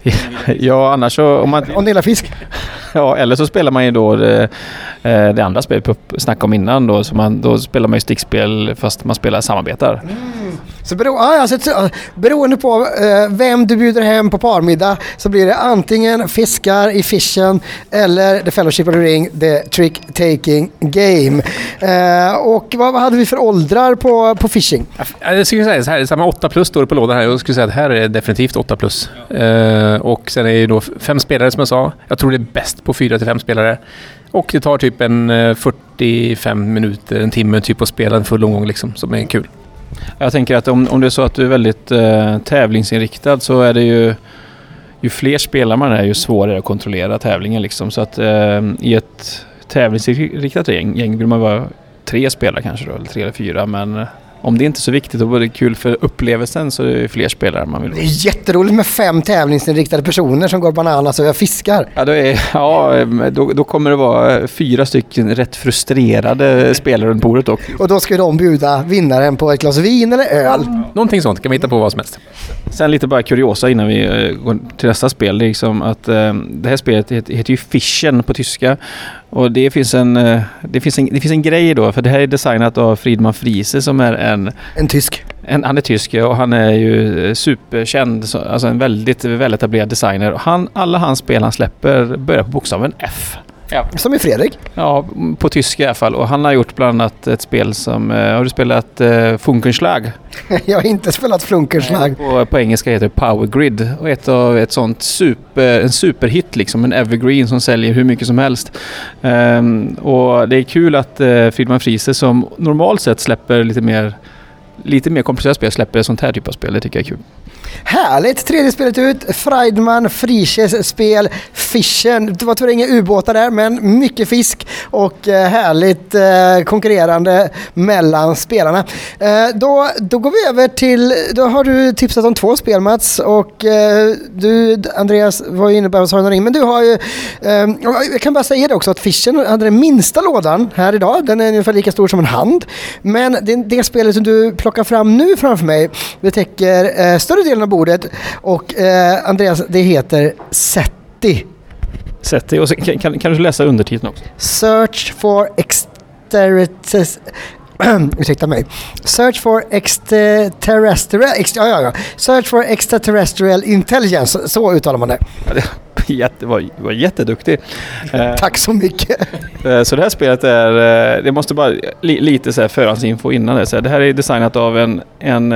Ja, annars så... Om, man, om den gillar fisk. Ja, eller så spelar man ju då det, det andra spelet på snack om innan då, så man, då spelar man ju stickspel fast man spelar samarbetar. Mm. Så bero, alltså, beroende på eh, vem du bjuder hem på parmiddag så blir det antingen fiskar i Fishen eller The Fellowship of the Ring, The Trick Taking Game. Eh, och vad, vad hade vi för åldrar på, på fishing? Jag skulle säga så här, samma åtta plus står det på lådan här. Jag skulle säga att här är det definitivt åtta plus. Eh, och sen är det då fem spelare som jag sa. Jag tror det är bäst på fyra till fem spelare. Och det tar typ en fyrtiofem minuter, en timme typ att spela en full omgång liksom, som är kul. Jag tänker att om, om det är så att du är väldigt eh, tävlingsinriktad så är det ju ju fler spelare man är, ju svårare att kontrollera tävlingen liksom. Så att eh, i ett tävlingsinriktat gäng, gäng vill man vara tre spelare kanske då, eller tre eller fyra, men om det inte är så viktigt och både kul för upplevelsen så är det fler spelare man vill. Det är jätteroligt med fem tävlingsinriktade personer som går bananas och fiskar. Ja, då, är, ja då, då kommer det vara fyra stycken rätt frustrerade spelare runt bordet. Och, och då ska de bjuda vinnaren på ett glas vin eller öl. Någonting sånt kan vi hitta på vad som helst. Sen lite bara kuriosa innan vi går till nästa spel. Det är liksom att eh, det här spelet heter, heter ju Fishen på tyska. Och det finns en det finns en det finns en grej då, för det här är designat av Friedman Friese som är en en tysk. En, han är tysk och han är ju superkänd, alltså en väldigt väletablerad designer. Han, alla hans spel han släpper börjar på bokstaven F. Ja. Som i Fredrik? Ja, på tyska i alla fall. Och han har gjort bland annat ett spel som... Uh, har du spelat uh, Funkenschlag? Jag har inte spelat Funkenschlag. På, på engelska heter det Power Grid. Och ett av ett sånt super, en superhit liksom. En evergreen som säljer hur mycket som helst. Um, och det är kul att uh, Friedman Friese som normalt sett släpper lite mer... lite mer komplicerat spel släpper ett sånt här typ av spel. Det tycker jag är kul. Härligt! Tredje spelet ut. Friedman Frieses spel Fishen. Det var tyvärr inga ubåtar där, men mycket fisk och eh, härligt eh, konkurrerande mellan spelarna. Eh, då, då går vi över till, då har du tipsat om två spel, Mats, och eh, du, Andreas, var ju inne på Sagan om ringen, men du har ju eh, jag kan bara säga det också att Fishen hade den minsta lådan här idag. Den är ungefär lika stor som en hand, men det, det spelet som du plockar fram nu framför mig, det täcker eh, större delen av bordet, och eh, Andreas, det heter SETI. SETI, och så, kan, kan, kan du läsa undertiteln också? Search for extraterrestrial ursäkta mig. Search for extraterrestrial ex, ja, ja, ja. Search for extraterrestrial intelligence, så uttalar man det. Ja, det Jätte, var, var jätteduktig. Tack så mycket. Så det här spelet är, det måste bara li, lite så här förhandsinfo innan det. Så det här är designat av en en,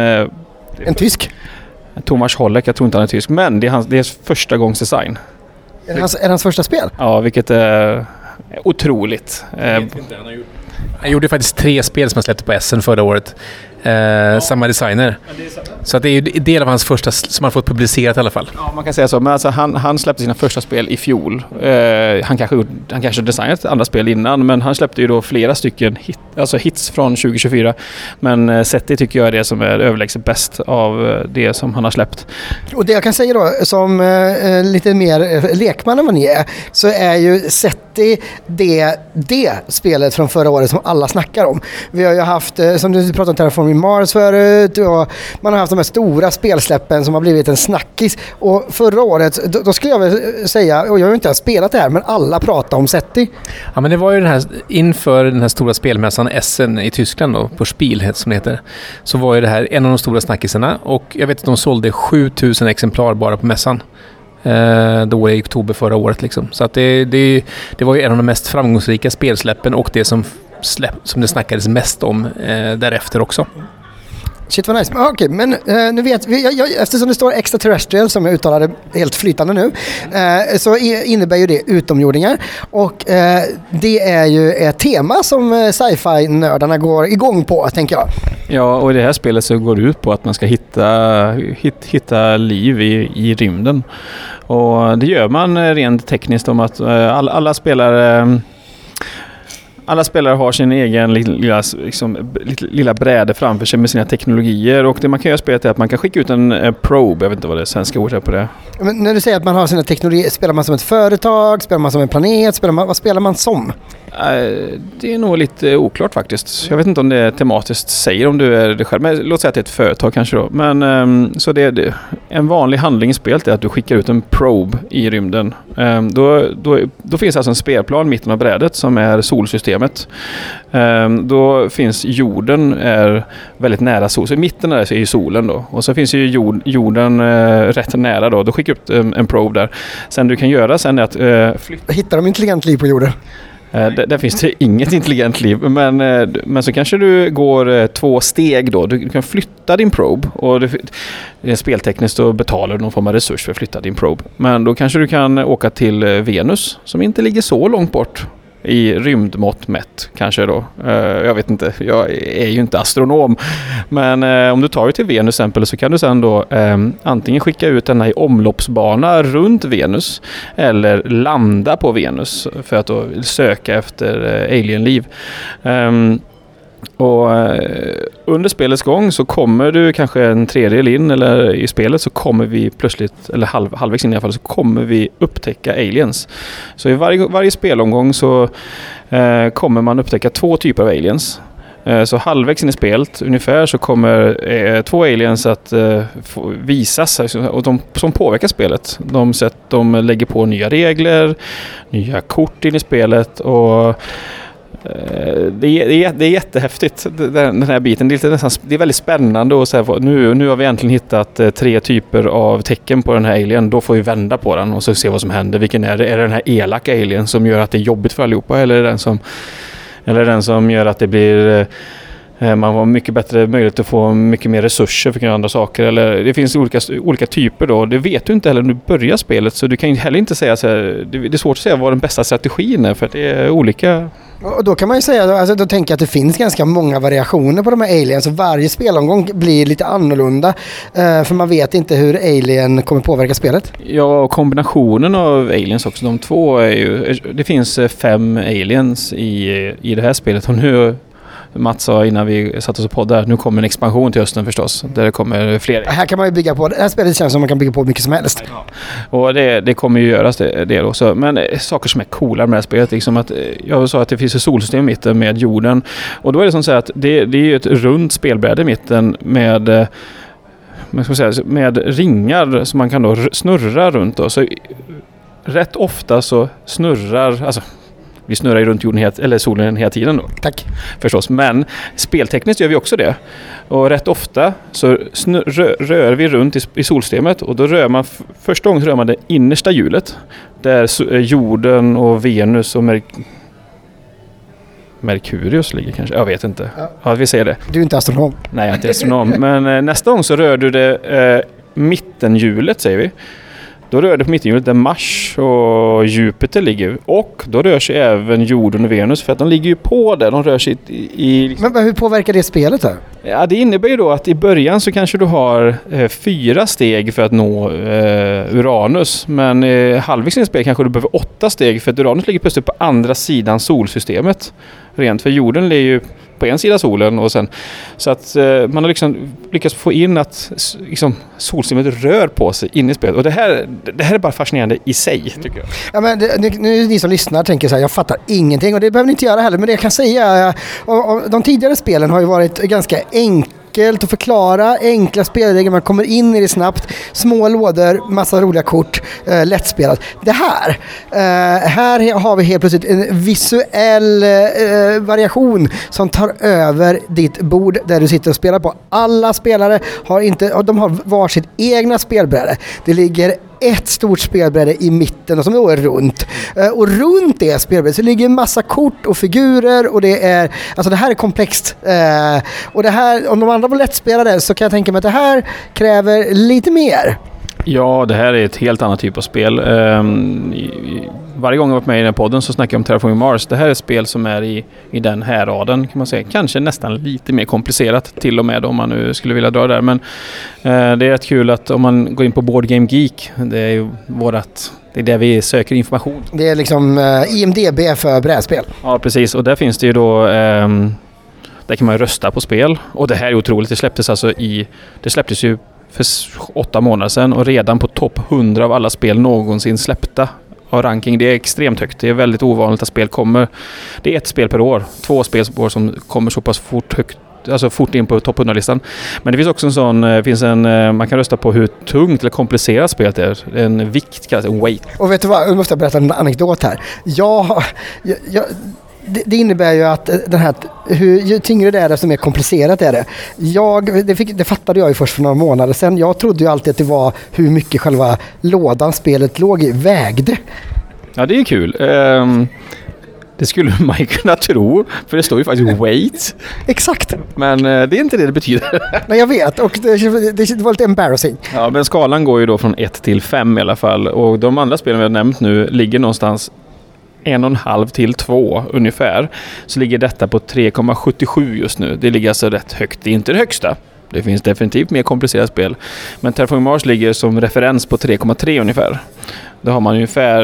en tysk. Thomas Holleck, jag tror inte han är tysk, men det är hans, det är första gångs design. Är det hans, är det hans första spel? Ja, vilket är otroligt. Jag vet inte, han har gjort. Han gjorde faktiskt tre spel som han släppte på Essen förra året. Eh, samma designer. Så att det är ju del av hans första som han fått publicerat i alla fall. Ja, man kan säga så. Men alltså, han, han släppte sina första spel i fjol. Eh, han kanske han kanske designat andra spel innan, men han släppte ju då flera stycken hit, alltså hits från tjugo tjugofyra. Men eh, Seti tycker jag är det som är överlägset bäst av det som han har släppt. Och det jag kan säga då, som eh, lite mer eh, lekman än vad ni är, så är ju Seti det, det spelet från förra året som alla snackar om. Vi har ju haft, eh, som du pratade om, Terraforming Mars förut, och man har haft de här stora spelsläppen som har blivit en snackis. Och förra året, då, då skulle jag väl säga, och jag har ju inte ens spelat det här, men alla pratar om Seti. Ja, men det var ju den här, inför den här stora spelmässan Essen i Tyskland då, på Spiel som det heter, så var ju det här en av de stora snackisarna, och jag vet att de sålde sjutusen exemplar bara på mässan. Eh, då i oktober förra året liksom. Så att det, det, det var ju en av de mest framgångsrika spelsläppen och det som, släpp, som det snackades mest om eh, därefter också. Shit vad nice. Ah, okej, men eh, nu vet vi, jag, jag, eftersom det står extraterrestrial som jag uttalade helt flytande nu, eh, så i, innebär ju det utomjordingar, och eh, det är ju ett tema som eh, sci-fi-nördarna går igång på, tänker jag. Ja, och i det här spelet så går det ut på att man ska hitta, hit, hitta liv i, i rymden. Och det gör man rent tekniskt om att eh, alla, alla spelare... Alla spelare har sin egen lilla, liksom, lilla bräde framför sig med sina teknologier, och det man kan göra spelet är att man kan skicka ut en, en probe, jag vet inte vad det är svenska ordet är på det. Men när du säger att man har sina teknologier, spelar man som ett företag, spelar man som en planet, spelar man, vad spelar man som? Det är nog lite oklart faktiskt. Jag vet inte om det tematiskt säger om du är det själv, men låt säga att det är ett företag kanske då. Men så det är en vanlig handling i spelet är att du skickar ut en probe i rymden. Då, då, då finns alltså en spelplan i mitten av brädet som är solsystemet. Då finns jorden är väldigt nära solen. Så i mitten är ju solen då. Och så finns ju jord, jorden rätt nära då. Då skickar du upp en probe där. Sen du kan göra sen är att flytta. Hittar de intelligent liv på jorden? Där, där finns det inget intelligent liv, men, men så kanske du går två steg då. Du kan flytta din probe, och det, det är speltekniskt, då betalar du någon form av resurs för att flytta din probe. Men då kanske du kan åka till Venus, som inte ligger så långt bort i rymdmått mätt kanske då. Uh, jag vet inte, jag är ju inte astronom. Men uh, om du tar dig till Venus exempel, så kan du sen då um, antingen skicka ut den här i omloppsbana runt Venus, eller landa på Venus för att då söka efter uh, alienliv. Um, Och eh, under spelets gång så kommer du kanske en tredjedel in, eller i spelet så kommer vi plötsligt, eller halv, halvvägs in i alla fall, så kommer vi upptäcka aliens. Så i varje, varje spelomgång så eh, kommer man upptäcka två typer av aliens. Eh, så halvvägs in i spelet ungefär så kommer eh, två aliens att eh, få visas, och de som påverkar spelet. De, sätt, de lägger på nya regler, nya kort in i spelet, och Det är, det är jättehäftigt, den här biten. Det är, nästan, det är väldigt spännande och så här, nu, nu har vi äntligen hittat tre typer av tecken på den här alien. Då får vi vända på den och så se vad som händer. Vilken är det? Är det den här elaka alien som gör att det är jobbigt för allihopa? Eller är det den som, eller är det den som gör att det blir... Man har mycket bättre möjlighet att få mycket mer resurser för att kunna andra saker. Eller det finns olika, olika typer då. Det vet du inte heller när du börjar spelet. Så du kan heller inte säga så här, det är svårt att säga vad den bästa strategin är, för att det är olika. Och då kan man ju säga, alltså, då tänker jag att det finns ganska många variationer på de här aliens. Så varje spelomgång blir lite annorlunda. Uh, för man vet inte hur alien kommer påverka spelet. Ja, och kombinationen av aliens också. De två är ju, det finns fem aliens i, i det här spelet. Och nu... Mats sa innan vi satt oss och poddade, nu kommer en expansion till hösten förstås, där det kommer fler. Här kan man ju bygga på, det här spelet känns som man kan bygga på mycket som helst. Ja. Och det, det kommer ju göras det, det också. Men saker som är coola med det här spelet, liksom att jag sa att det finns ett solsystem i mitten med jorden, och då är det som så att det, det är ju ett runt spelbräde i mitten med, med, ska säga, med ringar som man kan då snurra runt då. Så rätt ofta så snurrar, alltså vi snurrar ju runt jorden helt, eller solen hela tiden då. Tack. Förstås, men speltekniskt gör vi också det. Och rätt ofta så snur, rör, rör vi runt i, i solsystemet, och då rör man, första gången rör man det innersta hjulet, där jorden och Venus och Mer- Merkurius ligger kanske. Jag vet inte. Ja, ja, vi ser det. Du är inte astronom. Nej, jag är inte astronom. Men eh, nästa gång så rör du det eh, mittenhjulet, säger vi. då rör det på mittenhjulet där Mars och Jupiter ligger. Och då rör sig även jorden och Venus, för att de ligger ju på där. De rör sig i... i Men hur påverkar det spelet då? Ja, det innebär ju då att i början så kanske du har eh, fyra steg för att nå eh, Uranus. Men eh, halvvägs i spel kanske du behöver åtta steg, för att Uranus ligger plötsligt på andra sidan solsystemet. Rent för jorden ligger ju på en sida solen och sen så att eh, man har liksom lyckats få in att liksom, solsystemet rör på sig in i spelet, och det här, det här är bara fascinerande i sig, tycker jag. Ja, men det, nu, nu ni som lyssnar tänker så här, jag fattar ingenting, och det behöver ni inte göra heller, men det jag kan säga, och, och de tidigare spelen har ju varit ganska enkelt att förklara, enkla spelregler, man kommer in i det snabbt, små lådor, massa roliga kort, eh, lättspelat. Det här, eh, här har vi helt plötsligt en visuell eh, variation som tar över ditt bord där du sitter och spelar på. Alla spelare har inte, de har varsitt egna spelbräde. Det ligger ett stort spelbräde i mitten som då är runt. Och runt det spelbrädet så ligger en massa kort och figurer, och det är, alltså det här är komplext. Och det här, om de andra var lättspelade, så kan jag tänka mig att det här kräver lite mer. Ja, det här är ett helt annat typ av spel. Um, i, varje gång jag varit med i den här podden så snackar jag om Terraforming Mars. Det här är ett spel som är i, i den här raden, kan man säga. Kanske nästan lite mer komplicerat till och med om man nu skulle vilja dra där. Men uh, det är rätt kul att om man går in på Board Game Geek, det är ju vårat, det är där vi söker information. Det är liksom uh, I M D B för brädspel. Ja, precis. Och där finns det ju då... Um, där kan man rösta på spel. Och det här är otroligt. Det släpptes alltså i... Det släpptes ju för åtta månader sedan, och redan på topp hundra av alla spel någonsin släppta av ranking. Det är extremt högt. Det är väldigt ovanligt att spel kommer. Det är ett spel per år. Två spel per år som kommer så pass fort högt, alltså fort in på topp hundra-listan. Men det finns också en sån, finns en, man kan rösta på hur tungt eller komplicerat spelet är. En vikt, kallas en weight. Och vet du vad, jag måste berätta en anekdot här. Jag... jag, jag Det, det innebär ju att den här, hur, ju tyngre det är, desto mer komplicerat är det. Jag, det, fick, det fattade jag ju först för några månader sedan. Jag trodde ju alltid att det var hur mycket själva lådan spelet låg i, vägde. Ja, det är kul. Um, det skulle man ju kunna tro, för det står ju faktiskt weight. Exakt. Men uh, det är inte det det betyder. Nej, jag vet, och det, det, det var lite embarrassing. Ja, men skalan går ju då från ett till fem i alla fall. Och de andra spelen vi har nämnt nu ligger någonstans en och en halv till två ungefär, så ligger detta på tre komma sjuttiosju just nu. Det ligger alltså rätt högt. Det är inte det högsta. Det finns definitivt mer komplicerade spel. Men Terraforming Mars ligger som referens på tre komma tre ungefär. Då har man ungefär,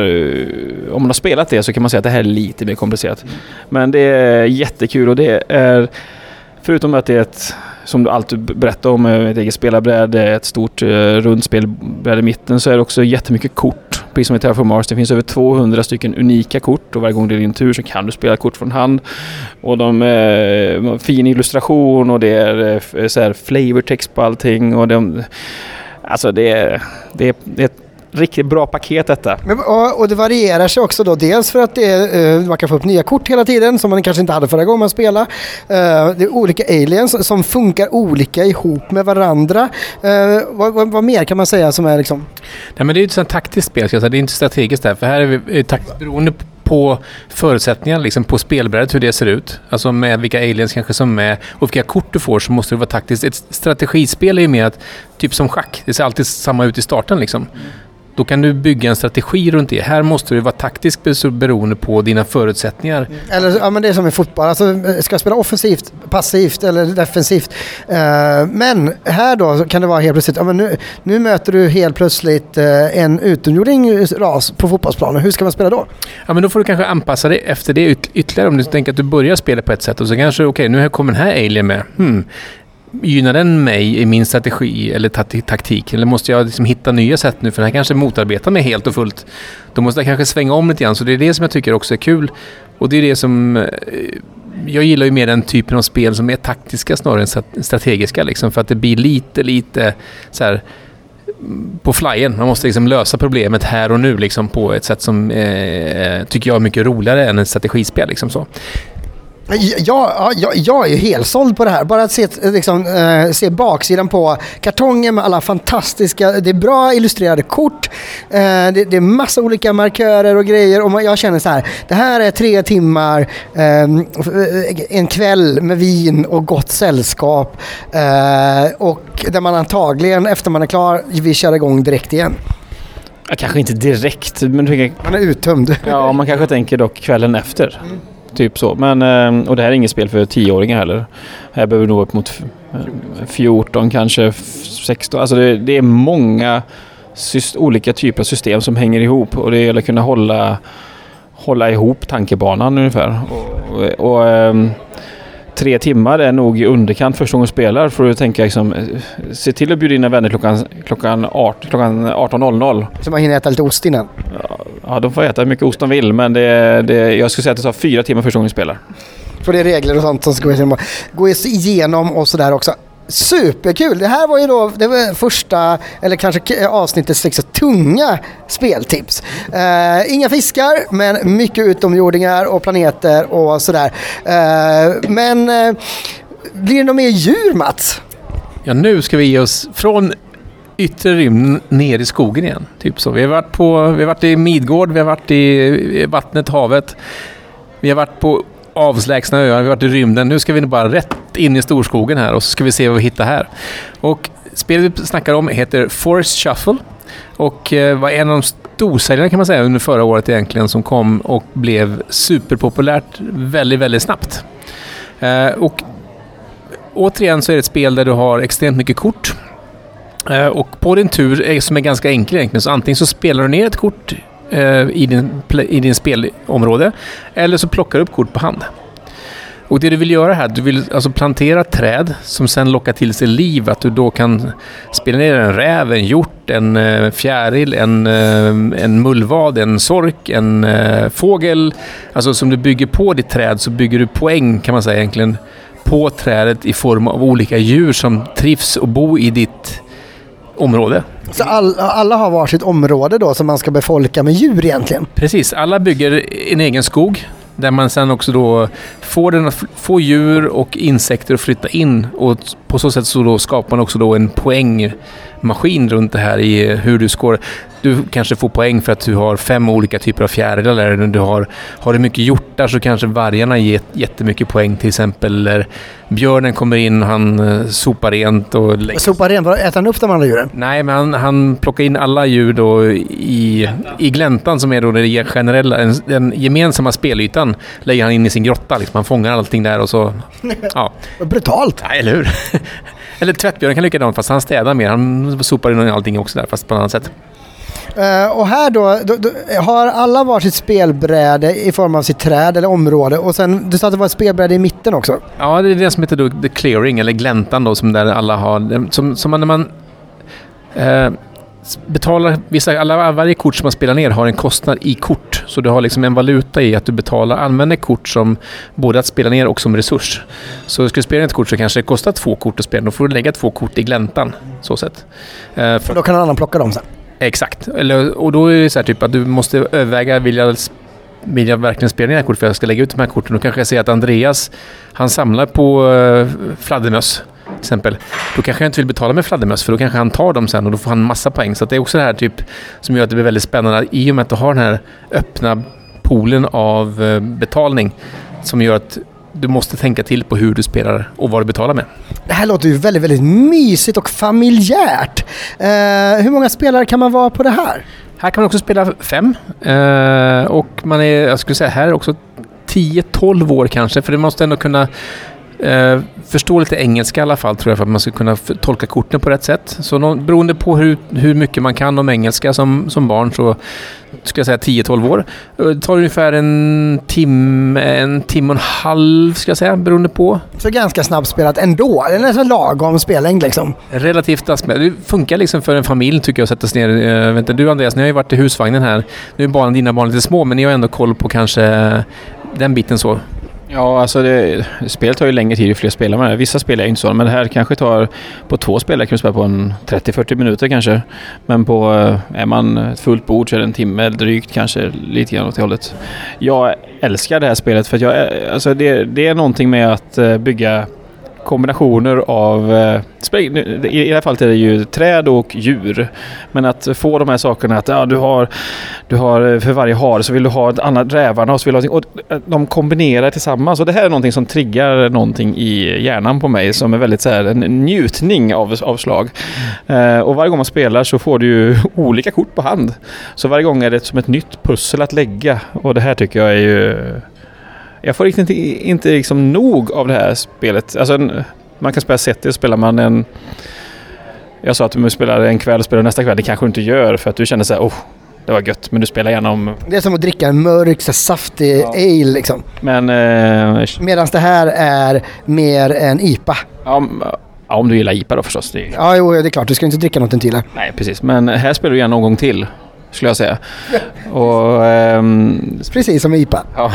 om man har spelat det så kan man säga att det här är lite mer komplicerat. Mm. Men det är jättekul, och det är, förutom att det är ett, som du alltid berättar om, ett eget spelarbräde, ett stort uh, rundspelbräde i mitten, så är det också jättemycket kort. Precis som i Terraforming Mars, det finns över tvåhundra stycken unika kort, och varje gång det är din tur så kan du spela kort från hand. Och de är uh, fin illustration, och det är uh, så här flavor text på allting, och de, alltså det är, det är, det är ett riktigt bra paket detta. Men, och, och det varierar sig också då, dels för att det är, uh, man kan få upp nya kort hela tiden som man kanske inte hade förra gången man spelade. Uh, det är olika aliens som funkar olika ihop med varandra. Uh, vad, vad, vad mer kan man säga som är liksom... Nej, men det är ju ett sånt taktiskt spel, ska jag säga. Det är inte strategiskt där, för här är vi taktiskt beroende på förutsättningar liksom på spelbrädet, hur det ser ut. Alltså med vilka aliens kanske som är och vilka kort du får, så måste det vara taktiskt. Ett strategispel är ju mer att, typ som schack, det ser alltid samma ut i starten liksom. Då kan du bygga en strategi runt det. Här måste du vara taktiskt beroende på dina förutsättningar. Eller ja, men det är som i fotboll. Alltså, ska jag spela offensivt, passivt eller defensivt? Uh, men här då så kan det vara helt plötsligt, ja, men nu, nu möter du helt plötsligt uh, en utomjording ras på fotbollsplanen. Hur ska man spela då? Ja, men då får du kanske anpassa dig efter det yt- ytterligare. Om du tänker att du börjar spela på ett sätt och så kanske, okej, okay, nu kommer den här alien med. Hmm. Gynnar den mig i min strategi eller taktik? Eller måste jag liksom hitta nya sätt nu? För den här kanske motarbetar mig helt och fullt. Då måste jag kanske svänga om lite grann. Så det är det som jag tycker också är kul. Och det är det som... Jag gillar ju mer den typen av spel som är taktiska snarare än strategiska. Liksom, för att det blir lite, lite så här... på flyen. Man måste liksom lösa problemet här och nu liksom, på ett sätt som eh, tycker jag är mycket roligare än ett strategispel. Liksom så. Ja, ja, jag är ju helt såld på det här. Bara att se, liksom, äh, se baksidan på kartongen med alla fantastiska, det är bra illustrerade kort, äh, det, det är massa olika markörer och grejer, och jag känner så här, det här är tre timmar, äh, en kväll med vin och gott sällskap, äh, och där man antagligen efter man är klar vi kör igång direkt igen. Ja, kanske inte direkt. Men du kan, Man är uttömd. ja, man kanske tänker dock kvällen efter. Mm. Typ så. Men, och det här är inget spel för tioåringar heller. Här behöver vi nå upp mot fjorton, kanske sexton. Alltså det, det är många syst, olika typer av system som hänger ihop. Och det gäller att kunna hålla, hålla ihop tankebanan ungefär. Och, och, och tre timmar är nog i underkant första gången spelar, för att tänka liksom, se till att bjuda in vänner klockan, klockan, arton, klockan arton noll noll. Så man hinner äta lite ost innan? Ja, de får äta hur mycket ost de vill, men det, det, jag skulle säga att det tar fyra timmar första gången spelar. För det är regler och sånt som ska gå igenom och sådär också. Superkul! Det här var ju då det var första, eller kanske avsnittets liksom tunga speltips. Uh, inga fiskar, men mycket utomjordingar och planeter och sådär. Uh, men uh, blir det något mer djur, Mats? Ja, nu ska vi ge oss från yttre rymden ner i skogen igen. Typ så. Vi har varit på, vi har varit i Midgård, vi har varit i vattnet, havet. Vi har varit på avslägsna öar, vi har varit i rymden. Nu ska vi bara rätt in i storskogen här och så ska vi se vad vi hittar här. Och spelet vi snackar om heter Forest Shuffle och eh, var en av de storsäljarna kan man säga under förra året egentligen, som kom och blev superpopulärt väldigt, väldigt snabbt. Eh, och återigen så är det ett spel där du har extremt mycket kort. Eh, och på din tur, är, som är ganska enkel egentligen, så antingen så spelar du ner ett kort i din, i din spelområde, eller så plockar du upp kort på hand. Och det du vill göra här, du vill alltså plantera träd som sen lockar till sig liv, att du då kan spela ner en räv, en hjort, en uh, fjäril, en, uh, en mullvad, en sork, en uh, fågel. Alltså som du bygger på ditt träd så bygger du poäng, kan man säga egentligen, på trädet i form av olika djur som trivs och bo i ditt område. Så all, alla har varsitt område då som man ska befolka med djur egentligen? Precis, alla bygger en egen skog där man sen också då får, den, får djur och insekter att flytta in, och på så sätt så då skapar man också då en poängmaskin runt det här i hur du skår. Du kanske får poäng för att du har fem olika typer av fjärilar, eller du har, har du mycket hjortar så kanske vargarna ger jättemycket poäng till exempel, eller björnen kommer in och han uh, sopar rent och lägger... Sopar rent? Äter han upp de andra djuren? Nej, men han, han plockar in alla djur då i, i gläntan som är då den generella, den, den gemensamma spelytan lägger han in i sin grotta liksom. Han fångar allting där och så... Ja. Brutalt! Ja, eller hur? Eller tvättbjörnen kan likadant, fast han städar mer. Han sopar in allting också där, fast på ett annat sätt. Uh, och här då, då, då har alla varsitt spelbräde i form av sitt träd eller område, och sen du sa att det var ett spelbräde i mitten också. Ja, det är det som heter då the clearing eller gläntan då, som där alla har, som, som man, när man uh, betalar vissa, alla, varje kort som man spelar ner har en kostnad i kort, så du har liksom en valuta i att du betalar, använder kort som både att spela ner och som resurs. Så ska du spela ett kort så kanske det kostar två kort att spela, då får du lägga två kort i gläntan, så sätt. Uh, för då kan en annan plocka dem sen. Exakt. Eller, och då är det så här typ att du måste överväga, vill jag, vill jag verkligen spela ner kort för att jag ska lägga ut de här korten? Då kanske jag ser att Andreas, han samlar på uh, fladdermöss till exempel. Då kanske jag inte vill betala med fladdermöss, för då kanske han tar dem sen och då får han massa poäng. Så att det är också det här typ som gör att det blir väldigt spännande i och med att du har den här öppna poolen av uh, betalning som gör att du måste tänka till på hur du spelar och vad du betalar med. Det här låter ju väldigt, väldigt mysigt och familjärt. Uh, hur många spelare kan man vara på det här? Här kan man också spela fem. Uh, och man är, jag skulle säga här också tio tolv år kanske. För det måste ändå kunna uh, förstå lite engelska i alla fall, tror jag, för att man ska kunna f- tolka korten på rätt sätt. Så no, beroende på hur, hur mycket man kan om engelska som, som barn, så ska jag säga tio tolv år. Det tar ungefär en timme, en timme och en halv ska jag säga, beroende på. Så ganska snabbspelat ändå. Det är nästan lagom spellängd liksom. Relativt snabbspelat. Det funkar liksom för en familj tycker jag att sätta sig ner. Äh, du Andreas, ni har ju varit i husvagnen här. Nu är barnen, dina barn lite små, men ni har ändå koll på kanske den biten så. Ja, alltså det, spelet tar ju längre tid ju fler spelar med det. Vissa spelar är inte så, men det här kanske tar på två spelare kan du spela på en trettio fyrtio minuter kanske. Men på, är man ett fullt bord så är det en timme drygt kanske, lite grann åt det hållet. Jag älskar det här spelet för att jag, alltså det, det är någonting med att bygga kombinationer av, i det här fallet är det ju träd och djur, men att få de här sakerna att ja, du har du har för varje har så vill du ha ett annat rävarna och så vill du ha, och de kombinerar tillsammans, och det här är någonting som triggar någonting i hjärnan på mig som är väldigt så här, en njutning av, av slag. Mm. Uh, och varje gång man spelar så får du ju olika kort på hand, så varje gång är det som ett nytt pussel att lägga, och det här tycker jag är ju, jag får riktigt inte, inte liksom nog av det här spelet. Alltså en, man kan spela set, spelar man en, jag sa att du spelar en kväll och spelar nästa kväll, det kanske du inte gör för att du känner så här, oh, det var gött, men du spelar gärna om... Det är som att dricka en mörk, så saftig ja. ale liksom. Men... Eh, Medan det här är mer en I P A. Ja, ja, om du gillar I P A då förstås. Det är... Ja, jo, det är klart. Du ska inte dricka något till. Nej, precis. Men här spelar du gärna någon gång till, skulle jag säga. och, ehm... Precis som I P A. Ja.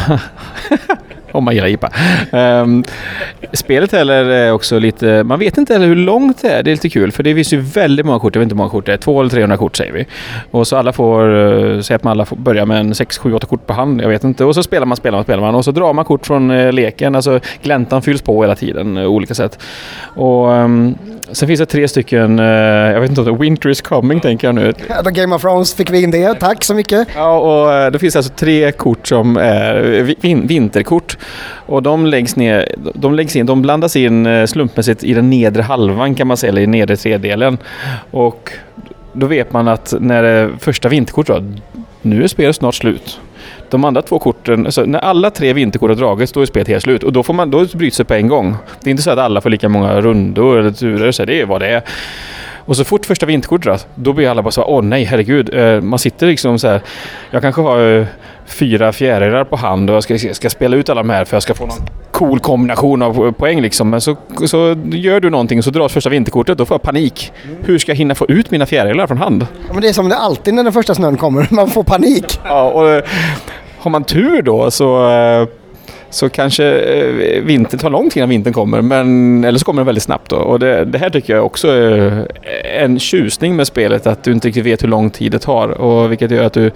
Om man gillar I P A. Um, spelet heller är också lite... Man vet inte heller hur långt det är. Det är lite kul. För det finns ju väldigt många kort. Jag vet inte hur många kort det är. två eller trehundra kort säger vi. Och så alla får... Uh, säg att man alla får börja med en sex, sju, åtta kort på hand. Jag vet inte. Och så spelar man, spelar man, spelar man. Och så drar man kort från uh, leken. Alltså gläntan fylls på hela tiden. Uh, olika sätt. Och... Um, sen finns det tre stycken... Uh, jag vet inte om det är Winter is coming, tänker jag nu. Ja, Game of Thrones fick vi in det. Tack så mycket. Ja, och uh, det finns alltså tre kort som är vin- vinterkort. Och de läggs ner, de läggs in, de blandas in slumpmässigt i den nedre halvan kan man säga, eller i nedre tredjedelen. Och då vet man att när det första vinterkort då, nu är spelet snart slut. De andra två korten, alltså när alla tre vinterkort har dragits, då är spelet helt slut. Och då får man, då bryts det på en gång. Det är inte så att alla får lika många rundor eller turer, så det är vad det är. Och så fort första vinterkort dras, då blir alla bara så, åh nej, herregud. Man sitter liksom så här, jag kanske har fyra fjärilar på hand och jag ska, ska spela ut alla de här för att jag ska få någon cool kombination av poäng liksom. Men så, så gör du någonting och så dras första vinterkortet, då får jag panik. Hur ska jag hinna få ut mina fjärilar från hand? Ja, men det är som det alltid när den första snön kommer, man får panik. Ja, och har man tur då så... så kanske vintern tar lång tid innan vintern kommer, men, eller så kommer den väldigt snabbt då. Och det, det här tycker jag också är en tjusning med spelet, att du inte riktigt vet hur lång tid det tar, och vilket gör att du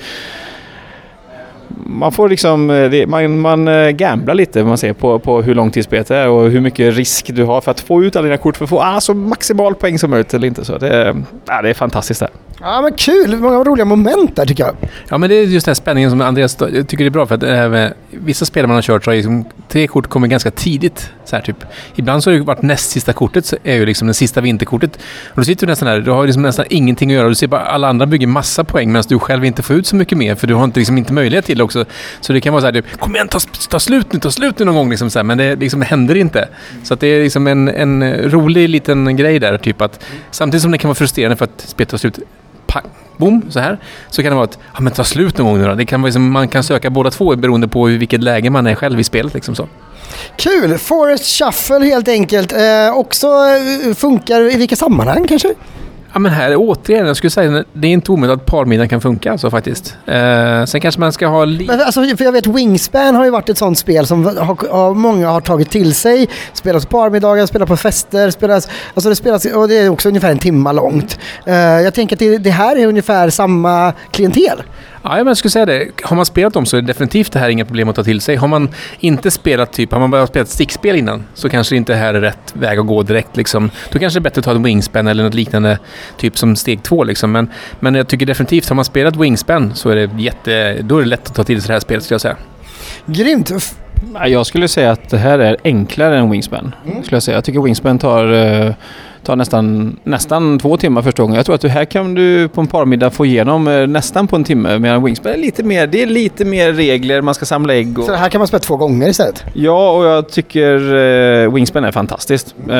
man får liksom det, man, man gamblar lite, man ser på, på hur lång tid spelet är och hur mycket risk du har för att få ut alla dina kort för att få ah, så maximal poäng som möjligt eller inte. Så det, ah, det är fantastiskt där. Ja, men kul. Många roliga moment där tycker jag. Ja, men det är just den här spänningen som Andreas jag tycker det är bra, för att äh, vissa spel man har kört så är liksom, tre kort kommer ganska tidigt. Så här, typ. Ibland så har det varit näst sista kortet, så är ju liksom det sista vinterkortet. Och då sitter du nästan här, du har liksom nästan ingenting att göra. Du ser bara alla andra bygger massa poäng medan du själv inte får ut så mycket mer, för du har inte, liksom, inte möjlighet till det också. Så det kan vara så här, typ, kom igen, ta, ta slut nu, ta slut nu någon gång. Liksom, så här, men det liksom, händer inte. Så att det är liksom en, en rolig liten grej där. Typ att, samtidigt som det kan vara frustrerande för att spelet tar slut, pang, boom, så här, så kan det vara att ja, men ta slut någon gång nu då. Det kan vara liksom, man kan söka båda två beroende på vilket läge man är själv i spelet liksom så. Kul! Forest Shuffle helt enkelt. Eh, också funkar i vilka sammanhang kanske? Ja, men här återigen, jag skulle säga det är inte omöjligt att parmiddagen kan funka alltså, faktiskt. Eh, sen kanske man ska ha... Li- men, alltså, för jag vet, Wingspan har ju varit ett sånt spel som har, har, många har tagit till sig. Spelas på parmiddagar, spelas på fester, spelas, alltså det spelas, och det är också ungefär en timme långt. Eh, jag tänker att det, det här är ungefär samma klientel. Ja, men jag skulle säga det. Har man spelat dem så är det definitivt det här inga problem att ta till sig. Har man inte spelat typ, har man bara spelat stickspel innan, så kanske inte det här är rätt väg att gå direkt liksom. Då kanske det är bättre att ta en Wingspan eller något liknande typ som steg två liksom. Men, men jag tycker definitivt, har man spelat Wingspan så är det jätte, då är det lätt att ta till sig det här spelet, skulle jag säga. Grymt! Jag skulle säga att det här är enklare än Wingspan. Mm. Skulle jag säga. Jag tycker Wingspan tar... Uh, tar nästan, nästan två timmar första gången. Jag tror att du här kan du på en parmiddag få igenom eh, nästan på en timme, medan Wingspan är lite mer, det är lite mer regler, man ska samla ägg. Och... Så här kan man spela två gånger istället? Ja, och jag tycker eh, Wingspan är fantastiskt. Eh,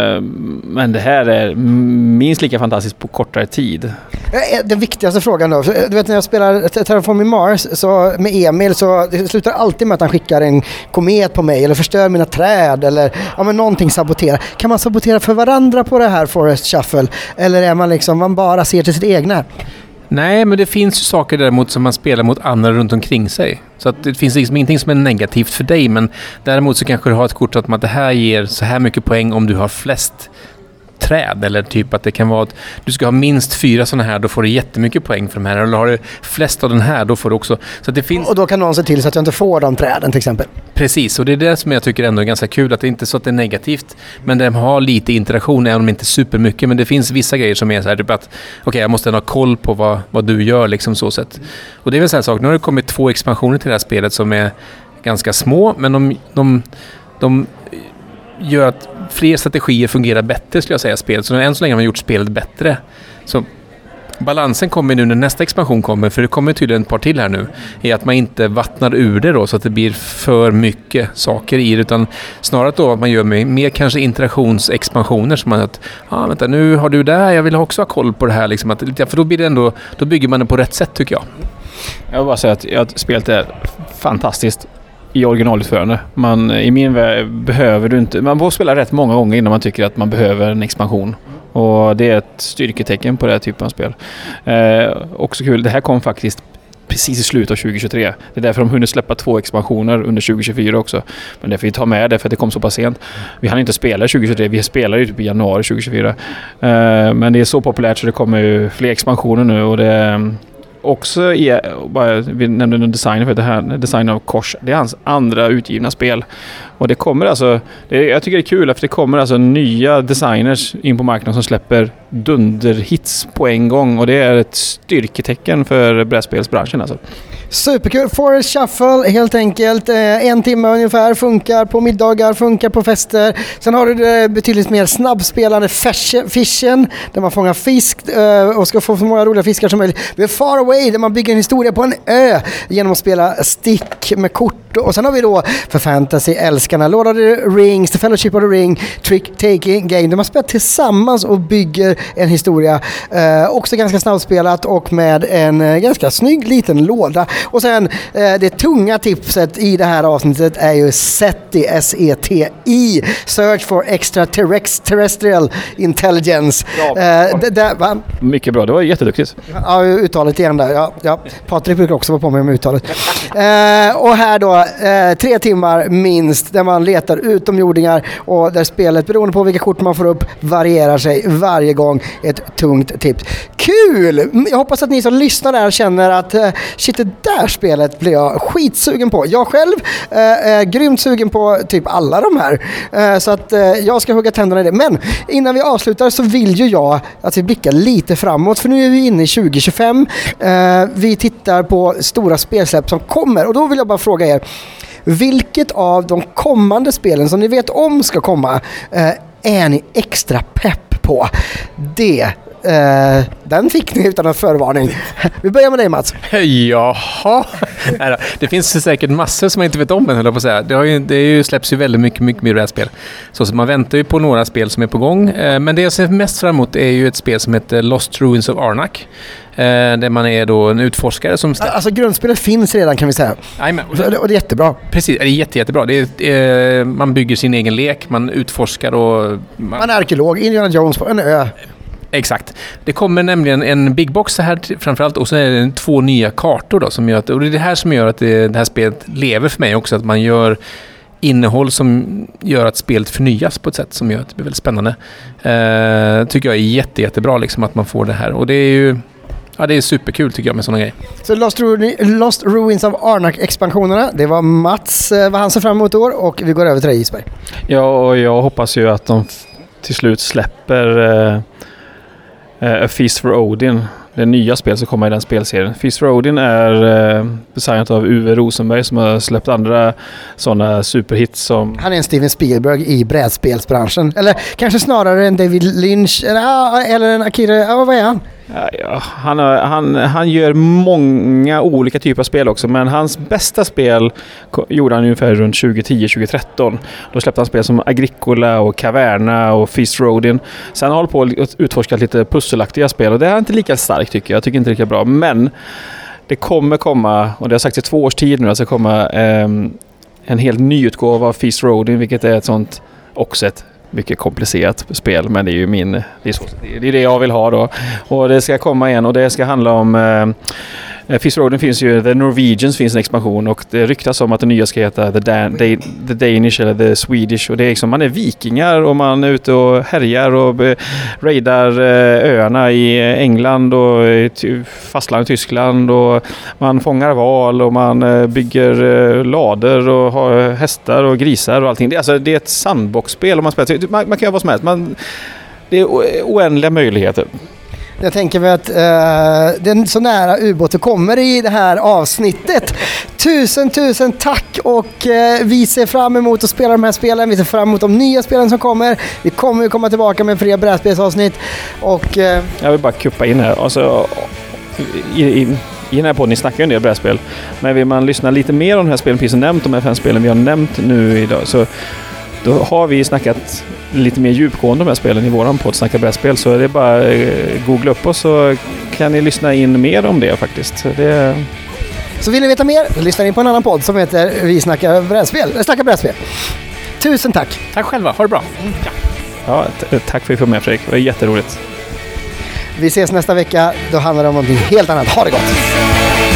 men det här är minst lika fantastiskt på kortare tid. Den viktigaste frågan då, du vet när jag spelar Terraforming Mars så med Emil, så det slutar alltid med att han skickar en komet på mig eller förstör mina träd eller ja, men någonting saboterar. Kan man sabotera för varandra på det här Forest Shuffle, eller är man liksom, man bara ser till sitt egna? Nej, men det finns ju saker däremot som man spelar mot andra runt omkring sig. Så att det finns liksom ingenting som är negativt för dig, men däremot så kanske du har ett kort att man, det här ger så här mycket poäng om du har flest träd, eller typ att det kan vara att du ska ha minst fyra sådana här, då får du jättemycket poäng för de här, eller har du flest av den här, då får du också, så att det finns... Och då kan någon se till så att jag inte får de träden till exempel. Precis, och det är det som jag tycker ändå är ganska kul, att det inte är så att det är negativt, men de har lite interaktion, även om inte supermycket, men det finns vissa grejer som är så här, typ att okej, okay, jag måste ha koll på vad, vad du gör, liksom så sätt. Och det är väl så här sak, nu har det kommit två expansioner till det här spelet som är ganska små, men de, de, de gör att fler strategier fungerar bättre, skulle jag säga, spelet. Så än så länge har man gjort spelet bättre. Så balansen kommer nu när nästa expansion kommer, för det kommer tydligen ett par till här nu, är att man inte vattnar ur det då så att det blir för mycket saker i det, utan snarare då att man gör med mer kanske interaktionsexpansioner, som man att, ja ah, vänta, nu har du det här, jag vill också ha koll på det här liksom, att, för då blir det ändå, då bygger man det på rätt sätt, tycker jag. Jag vill bara säga att, att spelet är fantastiskt i originalutförande. Man, i min värld behöver du inte, man får spela rätt många gånger innan man tycker att man behöver en expansion. Och det är ett styrketecken på det här typen av spel. Eh, också kul, det här kom faktiskt precis i slutet av tjugohundratjugotre. Det är därför de hunnit släppa två expansioner under tjugohundratjugofyra också. Men därför vi tar med det, för att det kom så pass sent. Vi hann inte spela tjugohundratjugotre, vi spelar ju typ i januari tjugohundratjugofyra. Eh, men det är så populärt så det kommer ju fler expansioner nu, och det också är, bara, vi nämnde en design för det här, design av Kors, det är hans andra utgivna spel, och det kommer alltså, det, jag tycker det är kul för det kommer alltså nya designers in på marknaden som släpper dunderhits på en gång, och det är ett styrketecken för brädspelsbranschen alltså. Superkul. Forest Shuffle, helt enkelt. En timme ungefär, funkar på middagar, funkar på fester. Sen har du det betydligt mer snabbspelande Fishen, där man fångar fisk och ska få så många roliga fiskar som möjligt. Vi är Far Away, där man bygger en historia på en ö genom att spela stick med kort. Och sen har vi då för fantasy-älskarna Lord of the Rings, The Fellowship of the Ring, Trick-Taking Game, där man spelar tillsammans och bygger en historia. Eh, också ganska snabbspelat och med en eh, ganska snygg liten låda. Och sen eh, det tunga tipset i det här avsnittet är ju SETI, S E T I, Search for Extraterrestrial Intelligence. Eh, det, det, va? Mycket bra, det var jätteduktigt. Ja, uttalet igen där. Ja, ja. Patrik brukar också vara på mig med uttalet. Eh, och här då, eh, tre timmar minst, där man letar utomjordingar och där spelet, beroende på vilka kort man får upp, varierar sig varje gång. Ett tungt tips. Kul! Jag hoppas att ni som lyssnar där känner att eh, shit, det där spelet blir jag skitsugen på. Jag själv eh, är grymt sugen på typ alla de här. Eh, så att eh, jag ska hugga tänderna i det. Men innan vi avslutar så vill ju jag att vi blickar lite framåt, för nu är vi inne i tjugo tjugofem. Eh, vi tittar på stora spelsläpp som kommer, och då vill jag bara fråga er, vilket av de kommande spelen som ni vet om ska komma eh, är ni extra pepp på? Det Uh, den fick ni utan en förvarning. Vi börjar med dig, Mats. Jaha. Det finns säkert massor som man inte vet om än, höll jag på att säga. Det, har ju, det är ju, släpps ju väldigt mycket, mycket mer spel. Så, så man väntar ju på några spel som är på gång. Uh, men det jag ser mest fram emot är ju ett spel som heter Lost Ruins of Arnak. Uh, där man är då en utforskare som... Stä- alltså grundspelet finns redan, kan vi säga. Amen. Och det är jättebra. Precis, det är jätte, jättebra. Det är, uh, man bygger sin egen lek, man utforskar och... Man, man är arkeolog, Indiana Jones på en ö. Exakt. Det kommer nämligen en big box så här framförallt, och så är det två nya kartor då, som gör att, och det är det här som gör att det, det här spelet lever för mig också, att man gör innehåll som gör att spelet förnyas på ett sätt som gör att det blir väldigt spännande. Uh, tycker jag är jätte, jättebra liksom, att man får det här, och det är ju ja, det är superkul tycker jag med sådana grejer. Så Lost, Ru- Lost Ruins of Arnak-expansionerna, det var Mats uh, vad han ser fram emot år, och vi går över till dig, Isberg. Ja, och jag hoppas ju att de f- till slut släpper uh, uh, A Feast for Odin, det nya spel som kommer i den spelserien. Feast for Odin är uh, designat av Uwe Rosenberg, som har släppt andra sådana superhits som... Han är en Steven Spielberg i brädspelsbranschen. Eller kanske snarare en David Lynch, eller, eller en Akira, ja, vad är han? Ja, ja, han, har, han, han gör många olika typer av spel också, men hans bästa spel gjorde han ungefär runt tjugo tio tjugo tretton. Då släppte han spel som Agricola och Caverna och Feast for Odin. Sen har han hållit på att utforska lite pusselaktiga spel, och det är inte lika starkt tycker jag. Jag tycker inte lika bra, men det kommer komma, och det har sagt i två års tid nu, att det kommer eh, en helt ny utgåva av Feast for Odin, vilket är ett sånt också ett mycket komplicerat spel, men det är ju min det är, så, det är det jag vill ha då, och det ska komma igen, och det ska handla om Fist Road finns ju, The Norwegians finns en expansion och det ryktas om att det nya ska heta The, Dan, the, the Danish eller The Swedish och det är liksom, man är vikingar och man är ute och härjar och raidar öarna i England och fastland i Tyskland och man fångar val och man bygger lader och har hästar och grisar och allting. Det är, alltså, det är ett sandboxspel och man spelar, man, man kan göra vad som helst. Man, det är oändliga möjligheter. Jag tänker mig att uh, den så nära ubåten kommer i det här avsnittet. Tusen, tusen tack och uh, vi ser fram emot att spela de här spelen. Vi ser fram emot de nya spelen som kommer. Vi kommer ju komma tillbaka med fler brädspelsavsnitt. Och, uh, jag vill bara kuppa in här. Alltså, i, i, I den här podden, ni snackar ju en del brädspel. Men vill man lyssna lite mer om de här spelen, precis som nämnt de här fem spelen vi har nämnt nu idag, så då har vi snackat lite mer djupgående om de här spelen i våran podd Snacka brädspel, så det är bara eh, googla upp oss så kan ni lyssna in mer om det faktiskt. Det... Så vill ni veta mer, lyssna in på en annan podd som heter Vi snackar brädspel. Snacka brädspel. Tusen tack. Tack själva, ha det bra. Ja, ja t- tack för att du kom med Fredrik, det var jätteroligt. Vi ses nästa vecka, då handlar det om någonting helt annat. Ha det gott!